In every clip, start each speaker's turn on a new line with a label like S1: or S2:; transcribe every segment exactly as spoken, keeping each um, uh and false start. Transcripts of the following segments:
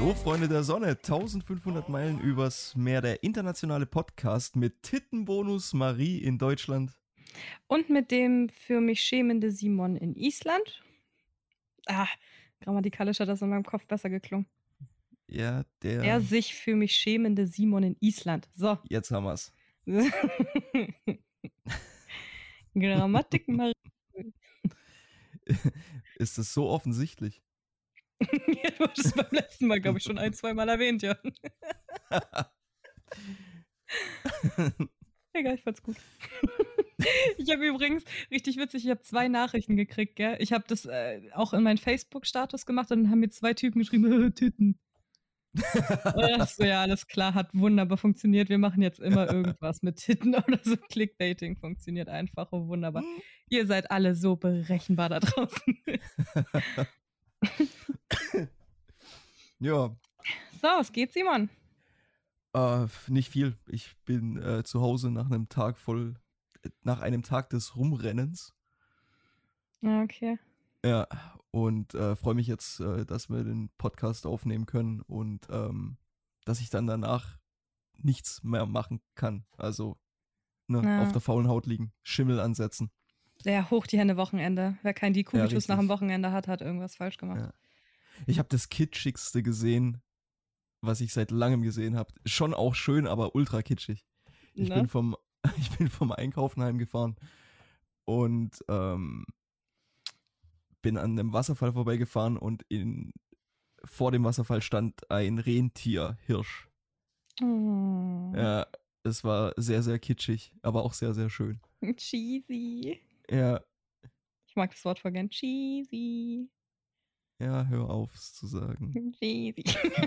S1: Hallo Freunde der Sonne, eintausendfünfhundert Meilen übers Meer, der internationale Podcast mit Tittenbonus Marie in Deutschland.
S2: Und mit dem für mich schämende Simon in Island. Ah, grammatikalisch hat das in meinem Kopf besser geklungen.
S1: Ja, der...
S2: Der sich für mich schämende Simon in Island. So.
S1: Jetzt haben wir's.
S2: Grammatik Marie.
S1: Ist das so offensichtlich?
S2: Ja, du hast es beim letzten Mal, glaube ich, schon ein, zwei Mal erwähnt, ja. Egal, ich fand's gut. Ich habe übrigens, richtig witzig, ich habe zwei Nachrichten gekriegt, gell? Ich habe das äh, auch in meinen Facebook-Status gemacht und dann haben mir zwei Typen geschrieben, Titten. So, ja, alles klar, hat wunderbar funktioniert. Wir machen jetzt immer irgendwas mit Titten oder so. Clickbaiting funktioniert einfach und wunderbar. Ihr seid alle so berechenbar da draußen.
S1: Ja.
S2: So, was geht, Simon?
S1: Äh, nicht viel. Ich bin äh, zu Hause nach einem Tag voll, nach einem Tag des Rumrennens.
S2: Okay.
S1: Ja, und äh, freue mich jetzt, äh, dass wir den Podcast aufnehmen können und ähm, dass ich dann danach nichts mehr machen kann. Also ne,
S2: Ja.
S1: auf der faulen Haut liegen, Schimmel ansetzen.
S2: Ja, hoch die Hände Wochenende. Wer kein Dekubitus
S1: Ja,
S2: nach dem Wochenende hat, hat irgendwas falsch gemacht.
S1: Ja. Ich habe das kitschigste gesehen, was ich seit langem gesehen habe. Schon auch schön, aber ultra kitschig. Ich,
S2: Ne?
S1: bin, vom, ich bin vom Einkaufen heimgefahren und ähm, bin an einem Wasserfall vorbeigefahren und in, vor dem Wasserfall stand ein Rentierhirsch.
S2: Oh.
S1: Ja, es war sehr, sehr kitschig, aber auch sehr, sehr schön.
S2: Cheesy.
S1: Ja,
S2: Ich mag das Wort voll gern. Cheesy.
S1: ja, hör auf, es zu sagen.
S2: Cheesy.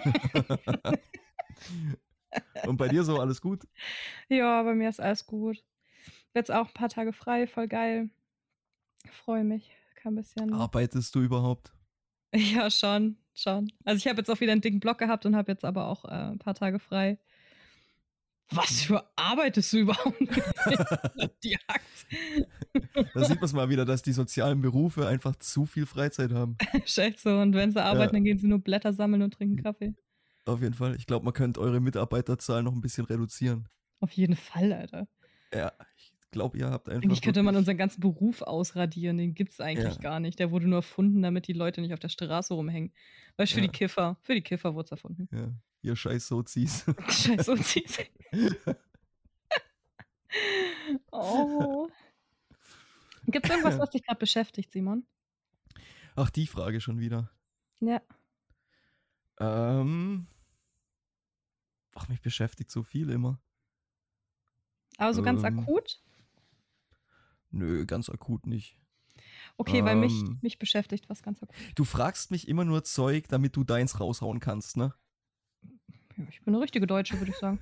S1: Und bei dir so, alles gut?
S2: Ja, bei mir ist alles gut. Jetzt auch ein paar Tage frei, voll geil. Freue mich. Kann ein bisschen.
S1: Arbeitest du überhaupt?
S2: Ja, schon, schon. Also ich habe jetzt auch wieder einen dicken Block gehabt und habe jetzt aber auch äh, ein paar Tage frei. Was für arbeitest du überhaupt? Die Akt.
S1: Da sieht man es mal wieder, dass die sozialen Berufe einfach zu viel Freizeit haben.
S2: Scheiße, so. Und wenn sie arbeiten,
S1: Ja.
S2: dann gehen sie nur Blätter sammeln und trinken Kaffee.
S1: Auf jeden Fall. Ich glaube, man könnte eure Mitarbeiterzahl noch ein bisschen reduzieren.
S2: Auf jeden Fall, Alter.
S1: Ja, ich glaube, ihr habt einfach.
S2: Eigentlich könnte man
S1: wirklich-
S2: unseren ganzen Beruf ausradieren. Den gibt's eigentlich
S1: Ja.
S2: gar nicht. Der wurde nur erfunden, damit die Leute nicht auf der Straße rumhängen. Weißt du, für
S1: Ja.
S2: die Kiffer. Für die Kiffer wurde es erfunden.
S1: Ja, ihr scheiß Sozis.
S2: Scheiße, und sie. Oh. Gibt's irgendwas, was dich gerade beschäftigt, Simon?
S1: Ach, die Frage schon wieder.
S2: Ja.
S1: Ähm. Ach, mich beschäftigt so viel immer.
S2: Aber so ganz
S1: Ähm.
S2: akut?
S1: Nö, ganz akut nicht.
S2: Okay, weil mich,
S1: Ähm.
S2: mich beschäftigt was ganz akut.
S1: Du fragst mich immer nur Zeug, damit du deins raushauen kannst, ne?
S2: Ja, ich bin eine richtige Deutsche, würde ich sagen.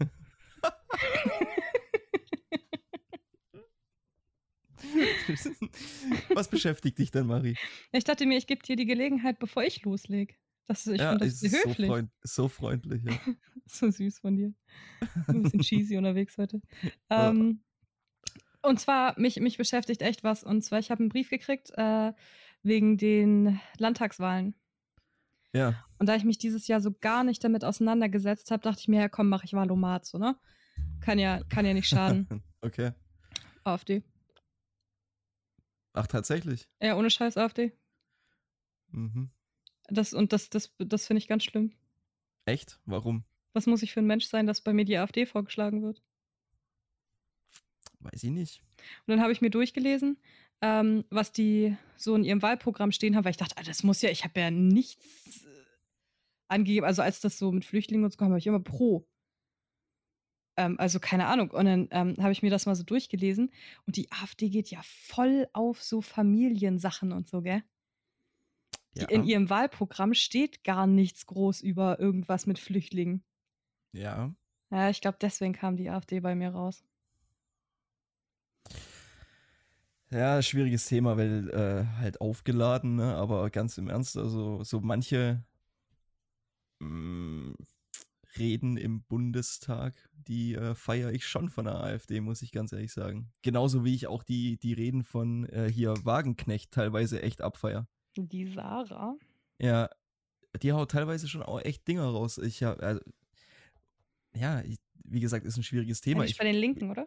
S1: Was beschäftigt dich denn, Marie?
S2: Ich dachte mir, ich gebe dir die Gelegenheit, bevor ich loslege. Das, ich
S1: ja,
S2: finde das
S1: es
S2: sehr
S1: ist so,
S2: höflich.
S1: freund, so freundlich, ja.
S2: So süß von dir. Ein bisschen cheesy unterwegs heute.
S1: Ja.
S2: Ähm, und zwar, mich, mich beschäftigt echt was. Und zwar, ich habe einen Brief gekriegt äh, wegen den Landtagswahlen.
S1: Ja.
S2: Und da ich mich dieses Jahr so gar nicht damit auseinandergesetzt habe, dachte ich mir, ja komm, mach ich Wahlomat, so, ne? Kann ja, kann ja nicht schaden.
S1: Okay.
S2: AfD.
S1: Ach, tatsächlich?
S2: Ja, ohne Scheiß AfD.
S1: Mhm.
S2: Das, und das, das, das finde ich ganz schlimm.
S1: Echt? Warum?
S2: Was muss ich für ein Mensch sein, dass bei mir die AfD vorgeschlagen wird?
S1: Weiß ich nicht.
S2: Und dann habe ich mir durchgelesen, ähm, was die so in ihrem Wahlprogramm stehen haben, weil ich dachte, ah, das muss ja, ich habe ja nichts äh, angegeben. Also als das so mit Flüchtlingen und so kam, habe ich immer pro. Ähm, also keine Ahnung. Und dann ähm, habe ich mir das mal so durchgelesen. Und die AfD geht ja voll auf so Familiensachen und so, gell? Die,
S1: Ja.
S2: in ihrem Wahlprogramm steht gar nichts groß über irgendwas mit Flüchtlingen.
S1: Ja.
S2: Ja, ich glaube, deswegen kam die AfD bei mir raus.
S1: Ja, schwieriges Thema, weil äh, halt aufgeladen, ne? Aber ganz im Ernst, also so manche mh, Reden im Bundestag, die äh, feiere ich schon von der AfD, muss ich ganz ehrlich sagen. Genauso wie ich auch die, die Reden von äh, hier Wagenknecht teilweise echt abfeier.
S2: Die Sarah?
S1: Ja, die haut teilweise schon auch echt Dinger raus. Ich hab, also, ja, ich, wie gesagt, ist ein schwieriges
S2: Ja,
S1: Thema.
S2: die ist
S1: Ich,
S2: bei den Linken, oder?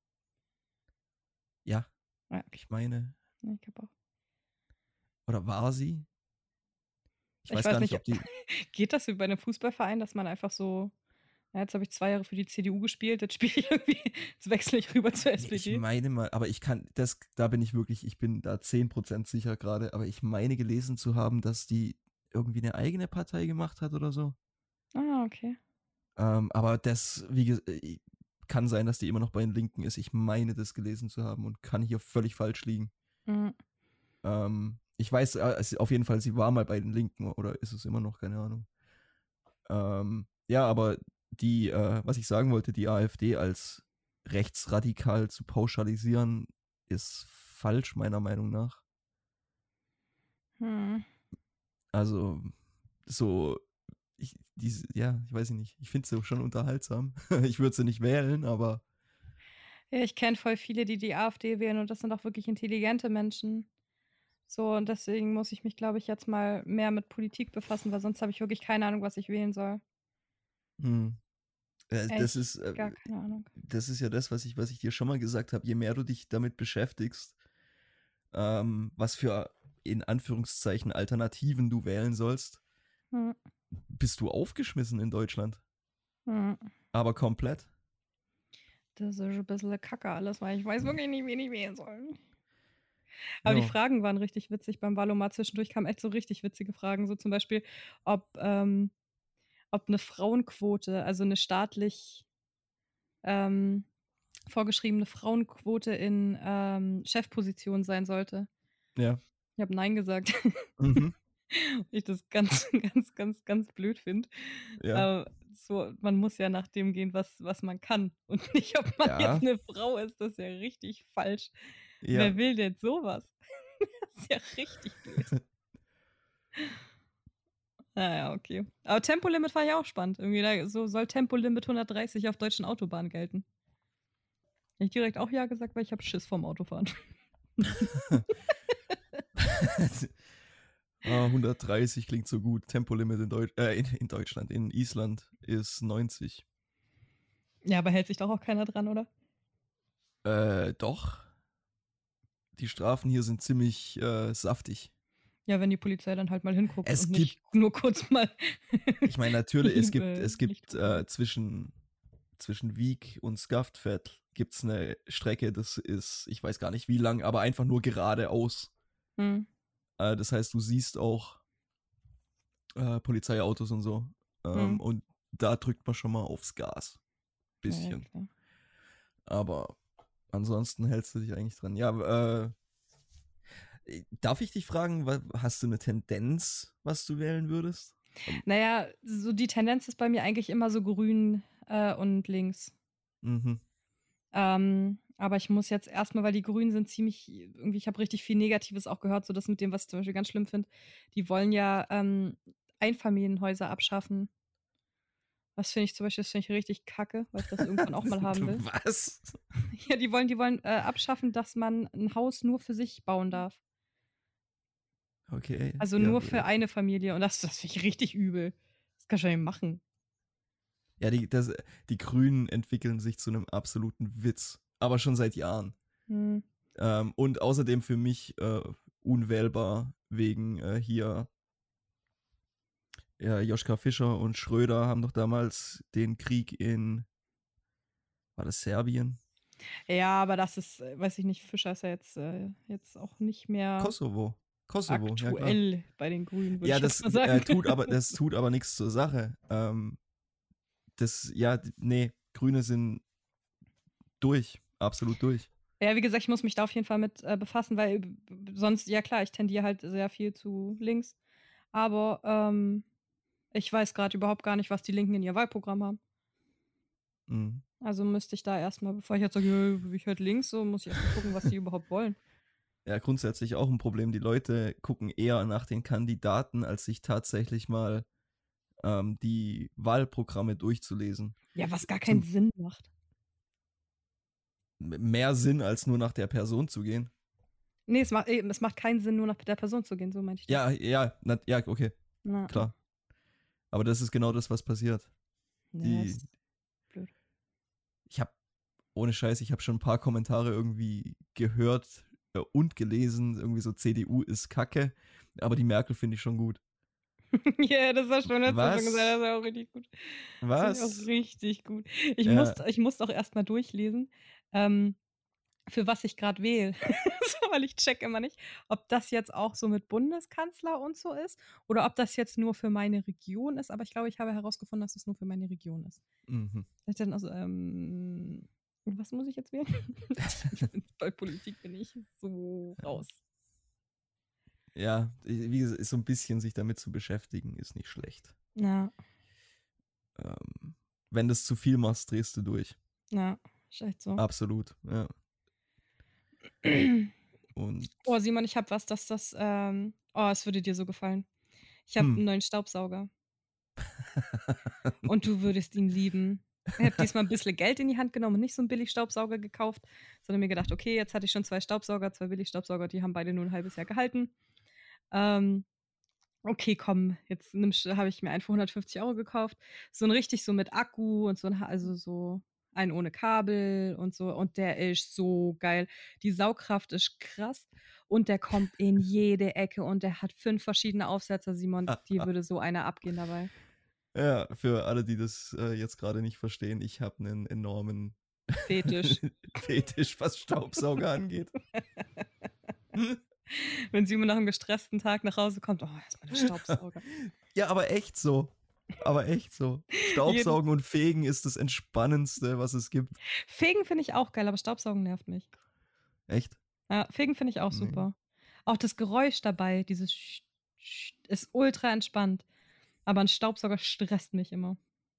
S1: ja,
S2: Ja, okay.
S1: ich meine,
S2: Ja, ich glaube auch.
S1: oder war sie? Ich,
S2: Ich
S1: weiß
S2: weiß
S1: gar nicht,
S2: nicht,
S1: ob die.
S2: geht das wie bei einem Fußballverein, dass man einfach so, ja, jetzt habe ich zwei Jahre für die C D U gespielt, jetzt spiele ich irgendwie, jetzt wechsle ich rüber zur
S1: Nee, ich
S2: S P D.
S1: meine mal, aber ich kann, das, da bin ich wirklich, ich bin da zehn Prozent sicher gerade, aber ich meine gelesen zu haben, dass die irgendwie eine eigene Partei gemacht hat oder so.
S2: Ah, okay.
S1: Ähm, aber das, wie gesagt, kann sein, dass die immer noch bei den Linken ist. Ich meine, das gelesen zu haben und kann hier völlig falsch liegen.
S2: Mhm.
S1: Ähm, ich weiß äh, es- auf jeden Fall, sie war mal bei den Linken oder ist es immer noch, keine Ahnung. Ähm, ja, aber die, äh, was ich sagen wollte, die AfD als rechtsradikal zu pauschalisieren, ist falsch, meiner Meinung nach.
S2: Hm.
S1: Also, so, ich, diese, ja, ich weiß nicht, ich finde sie schon unterhaltsam. Ich würde sie nicht wählen, aber.
S2: Ja, ich kenne voll viele, die die AfD wählen und das sind auch wirklich intelligente Menschen. So, und deswegen muss ich mich, glaube ich, jetzt mal mehr mit Politik befassen, weil sonst habe ich wirklich keine Ahnung, was ich wählen soll.
S1: Hm. Äh, Das
S2: Echt
S1: ist, äh,
S2: gar keine Ahnung.
S1: das ist ja das, was ich, was ich dir schon mal gesagt habe. Je mehr du dich damit beschäftigst, ähm, was für in Anführungszeichen Alternativen du wählen sollst,
S2: Hm.
S1: bist du aufgeschmissen in Deutschland.
S2: Hm.
S1: Aber komplett.
S2: Das ist ein bisschen Kacke alles, weil ich weiß wirklich nicht, wen ich wählen soll. Aber die
S1: Ja.
S2: Fragen waren richtig witzig beim Valomat. Zwischendurch kamen echt so richtig witzige Fragen. So zum Beispiel, ob, ähm, ob eine Frauenquote, also eine staatlich ähm, vorgeschriebene Frauenquote in ähm, Chefpositionen sein sollte.
S1: Ja.
S2: Ich habe Nein gesagt.
S1: Mhm.
S2: Ich das ganz, ganz, ganz, ganz blöd finde.
S1: Ja.
S2: Aber so, man muss ja nach dem gehen, was, was man kann. Und nicht, ob man
S1: Ja.
S2: jetzt eine Frau ist. Das ist ja richtig falsch.
S1: Ja.
S2: Wer will denn sowas? Das ist ja richtig blöd. Naja, okay. Aber Tempolimit war ja auch spannend. Irgendwie da, so soll Tempolimit hundertdreißig auf deutschen Autobahnen gelten. Hab ich direkt auch ja gesagt, weil ich habe Schiss vorm Autofahren.
S1: Ah, hundertdreißig klingt so gut. Tempolimit in, Deutsch, äh, in, in Deutschland, in Island ist neunzig.
S2: Ja, aber hält sich doch auch keiner dran, oder?
S1: Äh, doch. Die Strafen hier sind ziemlich äh, saftig.
S2: Ja, wenn die Polizei dann halt mal hinguckt
S1: Es
S2: und
S1: gibt,
S2: nicht nur kurz mal.
S1: ich meine, natürlich, es gibt,
S2: äh,
S1: es gibt
S2: Licht
S1: äh, zwischen, zwischen Wiek und Skaftfeld gibt es eine Strecke, das ist, ich weiß gar nicht wie lang, aber einfach nur geradeaus.
S2: Hm.
S1: Äh, das heißt, du siehst auch äh, Polizeiautos und so. Ähm,
S2: Hm.
S1: Und da drückt man schon mal aufs Gas. Bisschen.
S2: Ja, klar.
S1: Aber ansonsten hältst du dich eigentlich dran. Ja, äh, darf ich dich fragen, wa- hast du eine Tendenz, was du wählen würdest?
S2: Naja, so die Tendenz ist bei mir eigentlich immer so grün äh, und links.
S1: Mhm.
S2: Ähm, aber ich muss jetzt erstmal, weil die Grünen sind ziemlich, irgendwie, ich habe richtig viel Negatives auch gehört, so das mit dem, was ich zum Beispiel ganz schlimm finde. Die wollen ja ähm, Einfamilienhäuser abschaffen. Was finde ich zum Beispiel, das finde ich richtig kacke, weil ich das irgendwann auch mal haben will.
S1: Was?
S2: Ja, die wollen, die wollen äh, abschaffen, dass man ein Haus nur für sich bauen darf.
S1: Okay.
S2: Also
S1: ja,
S2: nur für eine Familie. Und das, das finde ich richtig übel. Das kannst du ja nicht machen.
S1: Ja, die, das, die Grünen entwickeln sich zu einem absoluten Witz. Aber schon seit Jahren.
S2: Hm.
S1: Ähm, und außerdem für mich äh, unwählbar wegen äh, hier ja, Joschka Fischer und Schröder haben doch damals den Krieg in, war das Serbien?
S2: Ja, aber das ist, äh, weiß ich nicht, Fischer ist ja jetzt, äh, jetzt auch nicht mehr
S1: Kosovo. Kosovo, ja klar.
S2: aktuell bei den Grünen, würde
S1: Ja,
S2: ich
S1: das
S2: jetzt mal
S1: äh,
S2: sagen.
S1: tut aber, das tut aber nichts zur Sache. Ähm, das, ja, d- nee, Grüne sind durch, absolut durch.
S2: Ja, wie gesagt, ich muss mich da auf jeden Fall mit äh, befassen, weil b- b- sonst, ja klar, ich tendiere halt sehr viel zu links. Aber ähm, ich weiß gerade überhaupt gar nicht, was die Linken in ihr Wahlprogramm haben.
S1: Mhm.
S2: Also müsste ich da erstmal, bevor ich jetzt sage, ja, ich halt links, so muss ich erstmal gucken, was die überhaupt wollen.
S1: Ja, grundsätzlich auch ein Problem. Die Leute gucken eher nach den Kandidaten, als sich tatsächlich mal ähm, die Wahlprogramme durchzulesen.
S2: Ja, was gar keinen
S1: Zum,
S2: Sinn macht.
S1: mehr Sinn, als nur nach der Person zu gehen.
S2: Nee, es macht, es macht keinen Sinn, nur nach der Person zu gehen, so meinte ich das.
S1: Ja, ja, na, ja, okay,
S2: Na,
S1: klar. Aber das ist genau das, was passiert.
S2: Ja,
S1: Die,
S2: ist blöd.
S1: ich habe, ohne Scheiß, ich habe schon ein paar Kommentare irgendwie gehört äh, und gelesen, irgendwie so C D U ist Kacke, aber die Merkel finde ich schon gut.
S2: Ja, das hast du schon letztes Mal schon gesagt, das
S1: Was?
S2: ist ja auch richtig gut. Das finde ich auch
S1: Was?
S2: richtig gut. Ich
S1: Ja.
S2: musste ich musste auch erst mal durchlesen, ähm, für was ich gerade wähle. So, weil ich checke immer nicht, ob das jetzt auch so mit Bundeskanzler und so ist oder ob das jetzt nur für meine Region ist. Aber ich glaube, ich habe herausgefunden, dass es nur für meine Region ist.
S1: Mhm.
S2: Ich dann also, ähm, was muss ich jetzt wählen? Bei Politik bin ich so raus.
S1: Ja, wie gesagt, ist so ein bisschen sich damit zu beschäftigen, ist nicht schlecht.
S2: Ja,
S1: Ähm, wenn du es zu viel machst, drehst du durch.
S2: ja, ist echt so.
S1: Absolut, ja. Und
S2: Oh, Simon, ich habe was, dass das, ähm, oh, es würde dir so gefallen. Ich habe
S1: Hm.
S2: einen neuen Staubsauger und du würdest ihn lieben. Ich habe diesmal ein bisschen Geld in die Hand genommen und nicht so einen Billigstaubsauger gekauft, sondern mir gedacht, okay, jetzt hatte ich schon zwei Staubsauger, zwei Billigstaubsauger, die haben beide nur ein halbes Jahr gehalten. Ähm, okay, komm, jetzt habe ich mir einen für hundertfünfzig Euro gekauft. So ein richtig so mit Akku und so ein, also so einen ohne Kabel und so. Und der ist so geil. Die Saugkraft ist krass und der kommt in jede Ecke und der hat fünf verschiedene Aufsetzer, Simon. Die würde so einer abgehen dabei.
S1: Ja, für alle, die das äh, jetzt gerade nicht verstehen, ich habe einen enormen
S2: Fetisch.
S1: Fetisch, was Staubsauger angeht.
S2: Wenn Simon nach einem gestressten Tag nach Hause kommt, oh, erstmal der Staubsauger.
S1: Ja, aber echt so. Aber echt so. Staubsaugen und Fegen ist das Entspannendste, was es gibt.
S2: Fegen finde ich auch geil, aber Staubsaugen nervt mich.
S1: Echt?
S2: Ja, Fegen finde ich auch
S1: Nee.
S2: super. Auch das Geräusch dabei, dieses Sch- Sch- ist ultra entspannt. Aber ein Staubsauger stresst mich immer.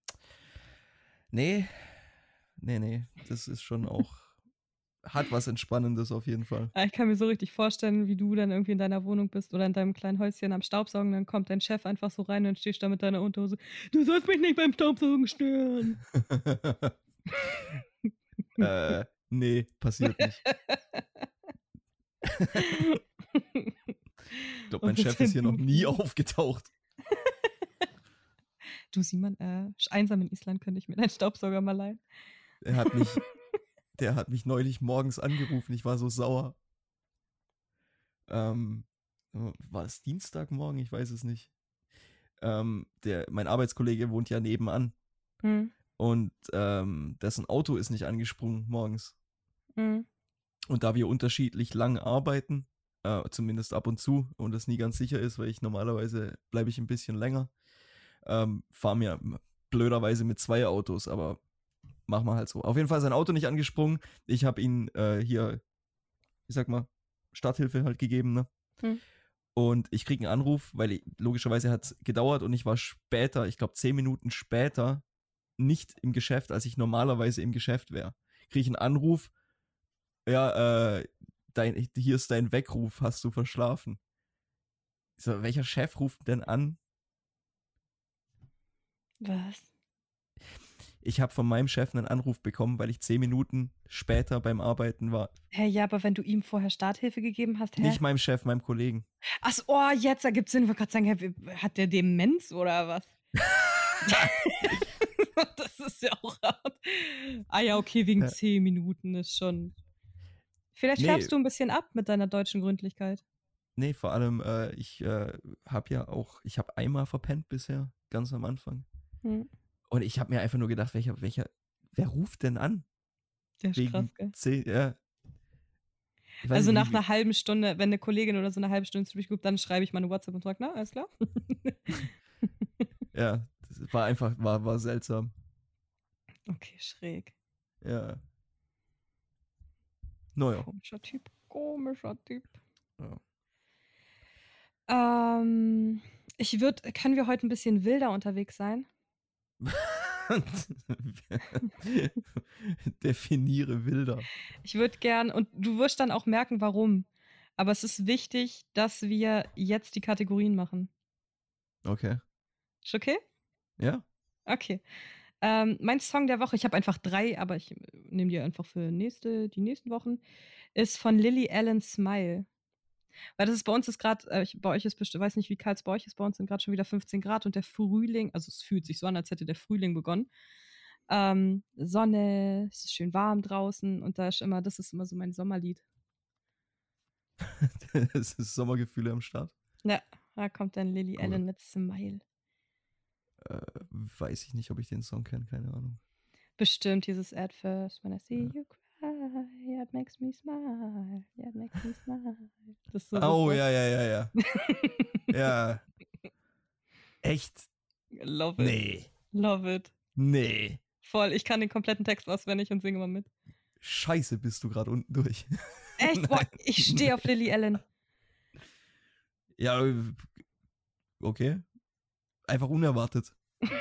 S1: Nee. Nee, nee. Das ist schon auch, hat was Entspannendes auf jeden Fall.
S2: Ich kann mir so richtig vorstellen, wie du dann irgendwie in deiner Wohnung bist oder in deinem kleinen Häuschen am Staubsaugen, dann kommt dein Chef einfach so rein und stehst da mit deiner Unterhose. Du sollst mich nicht beim Staubsaugen stören.
S1: äh, nee, passiert nicht. Ich glaube, mein Chef ist hier noch nie aufgetaucht.
S2: Du, Simon, äh, einsam in Island könnte ich mir deinen Staubsauger mal leihen.
S1: Er hat mich, der hat mich neulich morgens angerufen. Ich war so sauer. Ähm, war es Dienstagmorgen? Ich weiß es nicht. Ähm, der, mein Arbeitskollege wohnt ja nebenan.
S2: Hm.
S1: Und ähm, dessen Auto ist nicht angesprungen morgens.
S2: Hm.
S1: Und da wir unterschiedlich lang arbeiten, äh, zumindest ab und zu, und das nie ganz sicher ist, weil ich normalerweise bleibe ich ein bisschen länger, ähm, fahren wir blöderweise mit zwei Autos, aber machen wir halt so. Auf jeden Fall ist sein Auto nicht angesprungen. Ich habe ihn äh, hier, ich sag mal, Starthilfe halt gegeben, ne?
S2: Hm.
S1: Und ich kriege einen Anruf, weil ich, logischerweise hat es gedauert und ich war später, ich glaube zehn Minuten später, nicht im Geschäft, als ich normalerweise im Geschäft wäre. Kriege ich einen Anruf, ja, äh, dein, hier ist dein Weckruf, hast du verschlafen? Ich so, welcher Chef ruft denn an?
S2: Was?
S1: Ich habe von meinem Chef einen Anruf bekommen, weil ich zehn Minuten später beim Arbeiten war.
S2: Hä, ja, aber wenn du ihm vorher Starthilfe gegeben hast, hä?
S1: Nicht meinem Chef, meinem Kollegen.
S2: Achso, oh, jetzt ergibt Sinn. Ich wollte gerade sagen, hä, hat der Demenz oder was? Das ist ja auch hart. Ah ja, okay, wegen
S1: Ja.
S2: zehn Minuten ist schon. Vielleicht
S1: Nee.
S2: färbst du ein bisschen ab mit deiner deutschen Gründlichkeit.
S1: Nee, vor allem, äh, ich äh, habe ja auch, ich habe einmal verpennt bisher, ganz am Anfang.
S2: Hm.
S1: Und ich habe mir einfach nur gedacht, welcher, welcher, wer ruft denn an?
S2: Der ist
S1: Wegen
S2: krass, gell?
S1: zehn, ja. Ich weiß
S2: Also
S1: nicht,
S2: nach
S1: wie-
S2: einer halben Stunde, wenn eine Kollegin oder so eine halbe Stunde zurückguckt, dann schreibe ich mal eine WhatsApp und sage, na, alles klar?
S1: Ja, das war einfach, war, war seltsam.
S2: Okay, schräg.
S1: Ja. Naja.
S2: Komischer Typ. Komischer Typ.
S1: Ja.
S2: Ähm, ich würde, können wir heute ein bisschen wilder unterwegs sein?
S1: Definiere wilder.
S2: Ich würde gern, und du wirst dann auch merken, warum. Aber es ist wichtig, dass wir jetzt die Kategorien machen.
S1: Okay.
S2: Ist okay?
S1: Ja?
S2: Okay. Ähm, mein Song der Woche, ich habe einfach drei, aber ich nehme die einfach für nächste, die nächsten Wochen, ist von Lily Allen Smile. Weil das ist bei uns ist gerade, äh, bei euch ist bestimmt, weiß nicht, wie kalt es bei euch ist, bei uns sind gerade schon wieder fünfzehn Grad und der Frühling, also es fühlt sich so an, als hätte der Frühling begonnen. Ähm, Sonne, es ist schön warm draußen und da ist immer, das ist immer so mein Sommerlied.
S1: Es ist Sommergefühle am Start.
S2: Ja, da kommt dann Lily
S1: Cool.
S2: Allen mit Smile.
S1: Äh, weiß ich nicht, ob ich den Song kenne, keine Ahnung.
S2: Bestimmt dieses At first when I see you cry, it makes me smile, yeah, it makes me smile. Das ist so
S1: Oh,
S2: super.
S1: ja, ja, ja, ja. Ja. Echt?
S2: Love it.
S1: Nee.
S2: Love it.
S1: Nee.
S2: Voll, ich kann den kompletten Text auswendig und singe mal mit.
S1: Scheiße, bist du gerade unten durch.
S2: Echt? Boah, ich stehe auf Lily Allen.
S1: Ja, okay. Einfach unerwartet.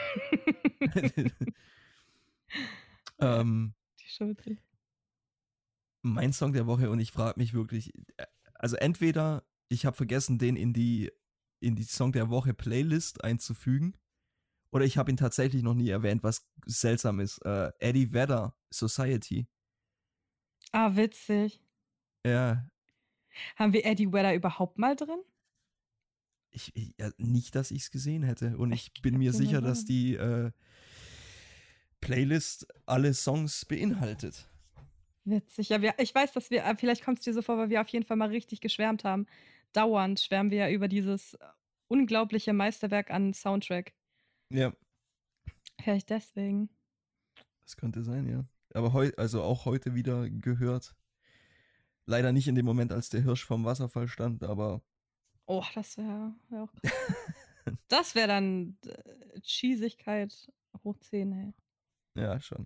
S1: ähm,
S2: Die Show drin.
S1: Mein Song der Woche und ich frage mich wirklich, also entweder ich habe vergessen, den in die, in die Song der Woche Playlist einzufügen oder ich habe ihn tatsächlich noch nie erwähnt, was seltsam ist. Äh, Eddie Vedder, Society.
S2: Ah, witzig.
S1: Ja.
S2: Haben wir Eddie Vedder überhaupt mal drin?
S1: Ich, ich, ja, nicht, dass ich es gesehen hätte. Und ich,
S2: Ich
S1: bin
S2: glaub,
S1: mir
S2: den
S1: sicher,
S2: mal
S1: dass
S2: drin.
S1: die äh, Playlist alle Songs beinhaltet.
S2: Witzig. Ja, wir, ich weiß, dass wir, äh, vielleicht kommt es dir so vor, weil wir auf jeden Fall mal richtig geschwärmt haben. Dauernd schwärmen wir ja über dieses äh, unglaubliche Meisterwerk an Soundtrack.
S1: Ja,
S2: Vielleicht deswegen.
S1: das könnte sein, ja. Aber heute, also auch heute wieder gehört. Leider nicht in dem Moment, als der Hirsch vom Wasserfall stand, aber
S2: Oh, das wäre wär auch krass. Das wäre dann äh, Cheesigkeit hoch zehn, ey.
S1: ja, schon.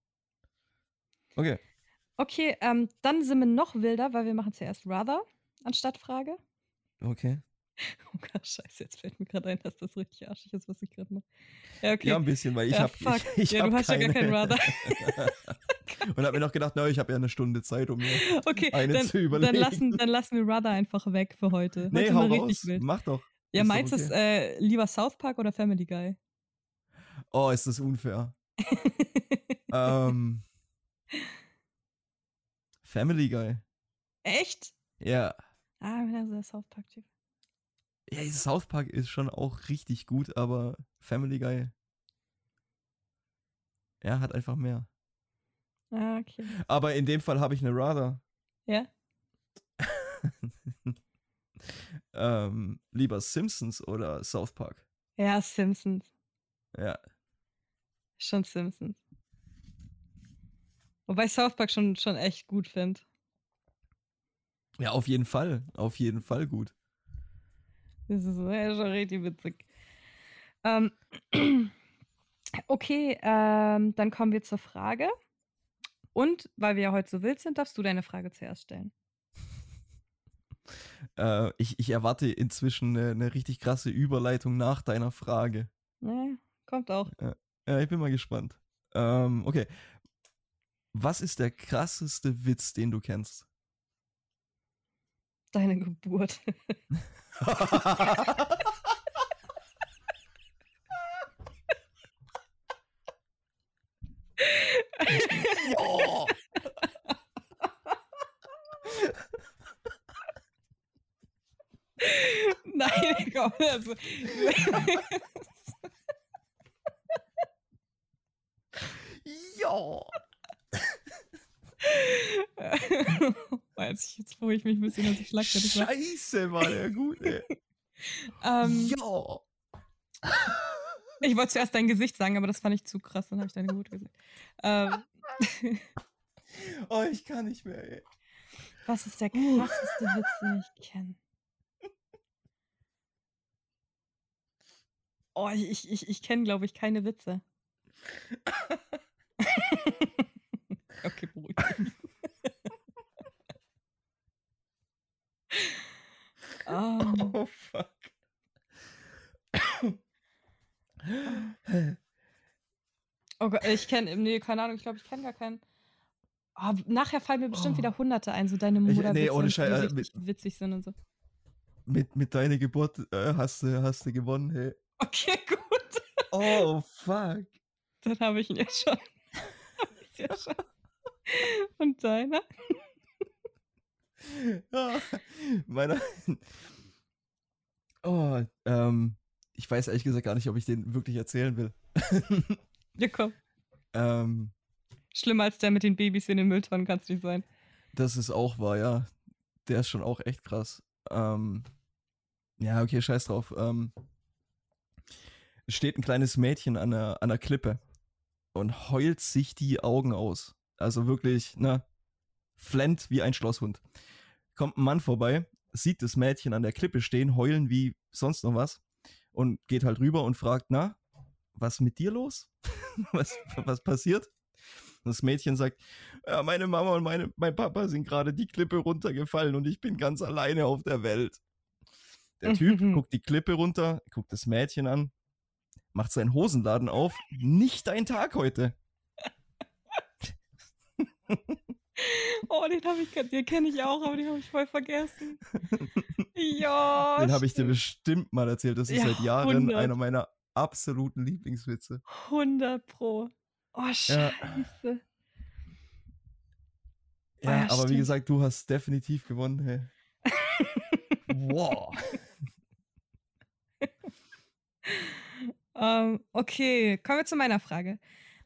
S1: Okay.
S2: Okay, ähm, dann sind wir noch wilder, weil wir machen zuerst Rather anstatt Frage.
S1: Okay.
S2: Oh Gott, scheiße, jetzt fällt mir gerade ein, dass das richtig arschig ist, was ich gerade mache. Ja, okay.
S1: Ja, ein bisschen, weil ich
S2: Ja,
S1: habe
S2: fuck.
S1: ich, ich
S2: Ja,
S1: hab
S2: du hast
S1: keine.
S2: ja gar keinen Rather.
S1: Und habe mir noch gedacht, na, ich habe ja eine Stunde Zeit, um mir
S2: Okay,
S1: eine
S2: dann,
S1: zu überlegen.
S2: dann, lassen, dann lassen wir Rather einfach weg für heute. Heute
S1: Nee, hau
S2: mal
S1: raus.
S2: richtig wild.
S1: Mach doch.
S2: Ja,
S1: Ist doch
S2: meins
S1: okay.
S2: ist äh, lieber South Park oder Family Guy?
S1: Oh, ist das unfair. ähm, Family Guy.
S2: Echt?
S1: Ja.
S2: Ah, ich bin also der South Park-Typ.
S1: Ja, South Park ist schon auch richtig gut, aber Family Guy, ja, hat einfach mehr.
S2: Ah, okay.
S1: Aber in dem Fall habe ich eine Rather.
S2: Ja?
S1: ähm, lieber Simpsons oder South Park?
S2: Ja, Simpsons.
S1: Ja.
S2: Schon Simpsons. Wobei ich South Park schon, schon echt gut finde.
S1: Ja, auf jeden Fall. Auf jeden Fall gut.
S2: Das ist ja, schon richtig witzig. Ähm, okay, ähm, dann kommen wir zur Frage. Und weil wir ja heute so wild sind, darfst du deine Frage zuerst stellen.
S1: Äh, ich, ich erwarte inzwischen eine, eine richtig krasse Überleitung nach deiner Frage.
S2: Ja, kommt auch.
S1: Ja, ja, ich bin mal gespannt. Ähm, okay. Was ist der krasseste Witz, den du kennst?
S2: Deine Geburt.
S1: Ja.
S2: Nein, komm, also.
S1: Ja.
S2: Weiß ich, jetzt freue ich mich ein bisschen, dass ich schlagfertig war.
S1: Scheiße, war der gut, ey.
S2: Ähm,
S1: Ja.
S2: Ich wollte zuerst dein Gesicht sagen, aber das fand ich zu krass, dann habe ich deine Geburt gesagt. Ähm,
S1: Oh, ich kann nicht mehr, ey.
S2: Was ist der krasseste Witz, den ich kenne? Oh, ich, ich, ich kenne, glaube ich, keine Witze. Okay, beruhig dich. um,
S1: Oh, fuck.
S2: Oh Gott, ich kenne, nee, keine Ahnung, ich glaube, ich kenne gar keinen. Oh, nachher fallen mir bestimmt
S1: Oh.
S2: wieder Hunderte ein, so deine
S1: Ich-
S2: Mutter
S1: nee, ohne
S2: die
S1: Scheiß, äh,
S2: richtig witzig sind und so.
S1: Mit, mit deiner Geburt äh, hast, du, hast du gewonnen, hey.
S2: Okay, gut.
S1: Oh, fuck.
S2: Dann habe ich ihn ja schon. Hab ich's ja schon. Und deiner?
S1: Ja, meiner. Oh, ähm, ich weiß ehrlich gesagt gar nicht, ob ich den wirklich erzählen will.
S2: Ja, komm.
S1: ähm,
S2: Schlimmer als der mit den Babys in den Mülltonnen kann es nicht sein.
S1: Das ist auch wahr, ja. Der ist schon auch echt krass. Ähm, ja, okay, scheiß drauf. Ähm, es steht ein kleines Mädchen an einer, an einer Klippe und heult sich die Augen aus. Also wirklich, ne, flennt wie ein Schlosshund. Kommt ein Mann vorbei, sieht das Mädchen an der Klippe stehen, heulen wie sonst noch was und geht halt rüber und fragt, na, was mit dir los? was, was passiert? Das Mädchen sagt, ja, meine Mama und meine, mein Papa sind gerade die Klippe runtergefallen und ich bin ganz alleine auf der Welt. Der Typ guckt die Klippe runter, guckt das Mädchen an, macht seinen Hosenladen auf. Nicht dein Tag heute.
S2: Oh, den habe ich, den kenne ich auch, aber den habe ich voll vergessen. Ja.
S1: Den habe ich dir bestimmt mal erzählt. Das ist ja, seit Jahren hundert einer meiner absoluten Lieblingswitze.
S2: hundert Pro. Oh, scheiße.
S1: Ja, ja, ja aber stimmt. Wie gesagt, du hast definitiv gewonnen. Hey. Wow.
S2: um, okay, kommen wir zu meiner Frage.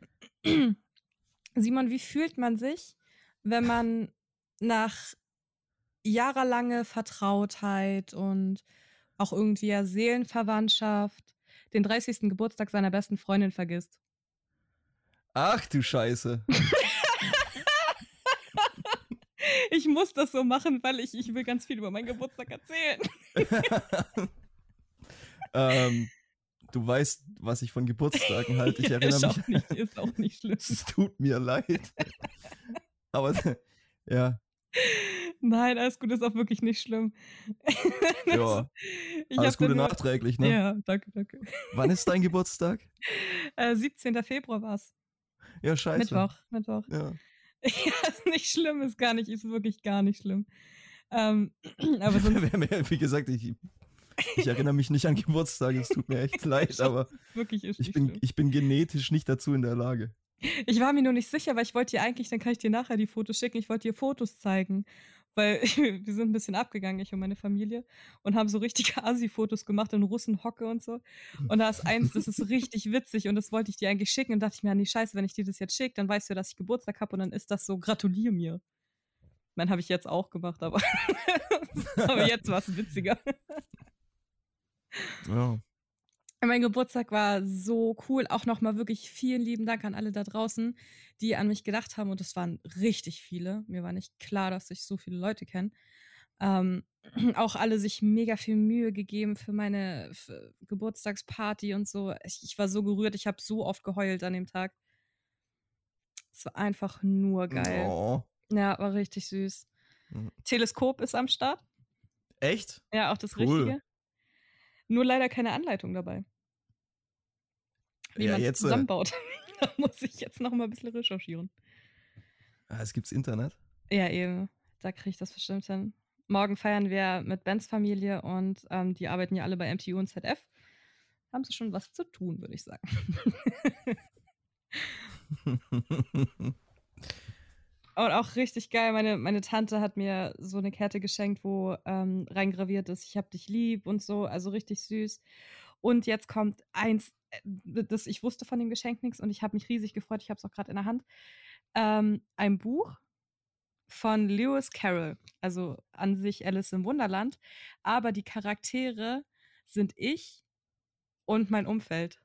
S2: Simon, wie fühlt man sich, wenn man nach jahrelange Vertrautheit und auch irgendwie ja Seelenverwandtschaft den dreißigsten Geburtstag seiner besten Freundin vergisst?
S1: Ach du Scheiße.
S2: Ich muss das so machen, weil ich, ich will ganz viel über meinen Geburtstag erzählen.
S1: ähm, du weißt, was ich von Geburtstagen halte. Ich
S2: ja,
S1: erinnere
S2: ist
S1: mich.
S2: Auch nicht, ist auch nicht schlimm.
S1: Es tut mir leid. Aber ja.
S2: Nein, alles gut, ist auch wirklich nicht schlimm.
S1: Ja. Ich alles Gute nur... nachträglich, ne?
S2: Ja, danke, danke.
S1: Wann ist dein Geburtstag?
S2: Äh, siebzehnten Februar war's.
S1: Ja, scheiße.
S2: Mittwoch, Mittwoch.
S1: Ja.
S2: Ja, ist nicht schlimm, ist gar nicht, ist wirklich gar nicht schlimm. Ähm, aber sonst...
S1: Wie gesagt, ich, ich erinnere mich nicht an Geburtstage, es tut mir echt leid, aber
S2: wirklich ist
S1: ich, bin, ich bin genetisch nicht dazu in der Lage.
S2: Ich war mir nur nicht sicher, weil ich wollte dir eigentlich, dann kann ich dir nachher die Fotos schicken, ich wollte dir Fotos zeigen, weil wir sind ein bisschen abgegangen, ich und meine Familie, und haben so richtige Asi-Fotos gemacht in Russenhocke und so. Und da ist eins, das ist richtig witzig und das wollte ich dir eigentlich schicken und dachte ich mir, nee, scheiße, wenn ich dir das jetzt schicke, dann weißt du, dass ich Geburtstag habe und dann ist das so, gratuliere mir. Dann habe ich jetzt auch gemacht, aber, aber jetzt war es witziger.
S1: Ja.
S2: Mein Geburtstag war so cool. Auch nochmal wirklich vielen lieben Dank an alle da draußen, die an mich gedacht haben. Und es waren richtig viele. Mir war nicht klar, dass ich so viele Leute kenne. Ähm, auch alle sich mega viel Mühe gegeben für meine für Geburtstagsparty und so. Ich, ich war so gerührt. Ich habe so oft geheult an dem Tag. Es war einfach nur geil.
S1: Oh.
S2: Ja, war richtig süß. Mhm. Teleskop ist am Start.
S1: Echt?
S2: Ja, auch das
S1: cool.
S2: Richtige. Nur leider keine Anleitung dabei. Wie
S1: ja,
S2: man es
S1: jetzt
S2: zusammenbaut. Da muss ich jetzt noch mal ein bisschen recherchieren.
S1: Ah, es gibt's Internet?
S2: Ja, eben. Da kriege ich das bestimmt hin. Morgen feiern wir mit Bens Familie und ähm, die arbeiten ja alle bei M T U und Z F. Haben sie schon was zu tun, würde ich sagen. Und auch richtig geil, meine, meine Tante hat mir so eine Kette geschenkt, wo ähm, reingraviert ist, ich hab dich lieb und so, also richtig süß. Und jetzt kommt eins, das ich wusste von dem Geschenk nichts und ich habe mich riesig gefreut, ich habe es auch gerade in der Hand. Ähm, ein Buch von Lewis Carroll, also an sich Alice im Wunderland, aber die Charaktere sind ich und mein Umfeld.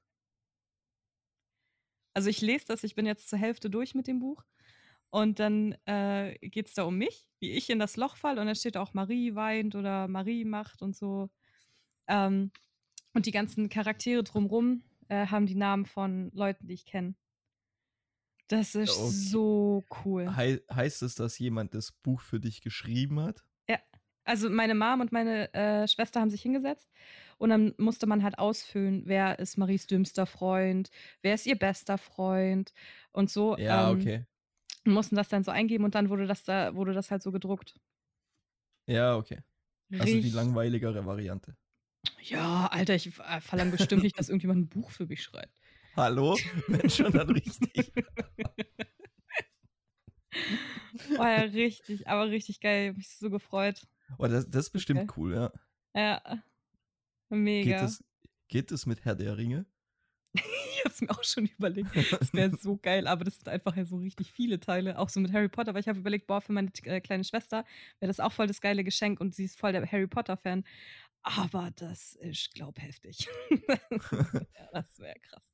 S2: Also ich lese das, ich bin jetzt zur Hälfte durch mit dem Buch. Und dann äh, geht es da um mich, wie ich in das Loch falle. Und da steht auch Marie weint oder Marie macht und so. Ähm, und die ganzen Charaktere drumrum äh, haben die Namen von Leuten, die ich kenne. Das ist okay. So cool.
S1: He- heißt es, dass jemand das Buch für dich geschrieben hat?
S2: Ja, also meine Mom und meine äh, Schwester haben sich hingesetzt. Und dann musste man halt ausfüllen, wer ist Maries dümmster Freund, wer ist ihr bester Freund und so.
S1: Ja,
S2: ähm,
S1: okay.
S2: mussten das dann so eingeben und dann wurde das da wurde das halt so gedruckt.
S1: Ja, okay. Also
S2: Richtig.
S1: die langweiligere Variante.
S2: Ja, Alter, ich äh, verlange bestimmt nicht, dass irgendjemand ein Buch für mich schreibt.
S1: Hallo? Wenn schon, dann richtig.
S2: Oh ja, richtig, aber richtig geil. Hab mich so gefreut.
S1: Oh, das, das ist
S2: So geil.
S1: bestimmt cool, ja.
S2: Ja,
S1: Geht
S2: mega.
S1: es, geht es mit Herr der Ringe?
S2: Ich hab's mir auch schon überlegt. Das wäre so geil, aber das sind einfach ja so richtig viele Teile. Auch so mit Harry Potter, weil ich habe überlegt, boah, für meine äh, kleine Schwester wäre das auch voll das geile Geschenk und sie ist voll der Harry Potter-Fan. Aber das ist, glaub, heftig. Ja, das wäre krass.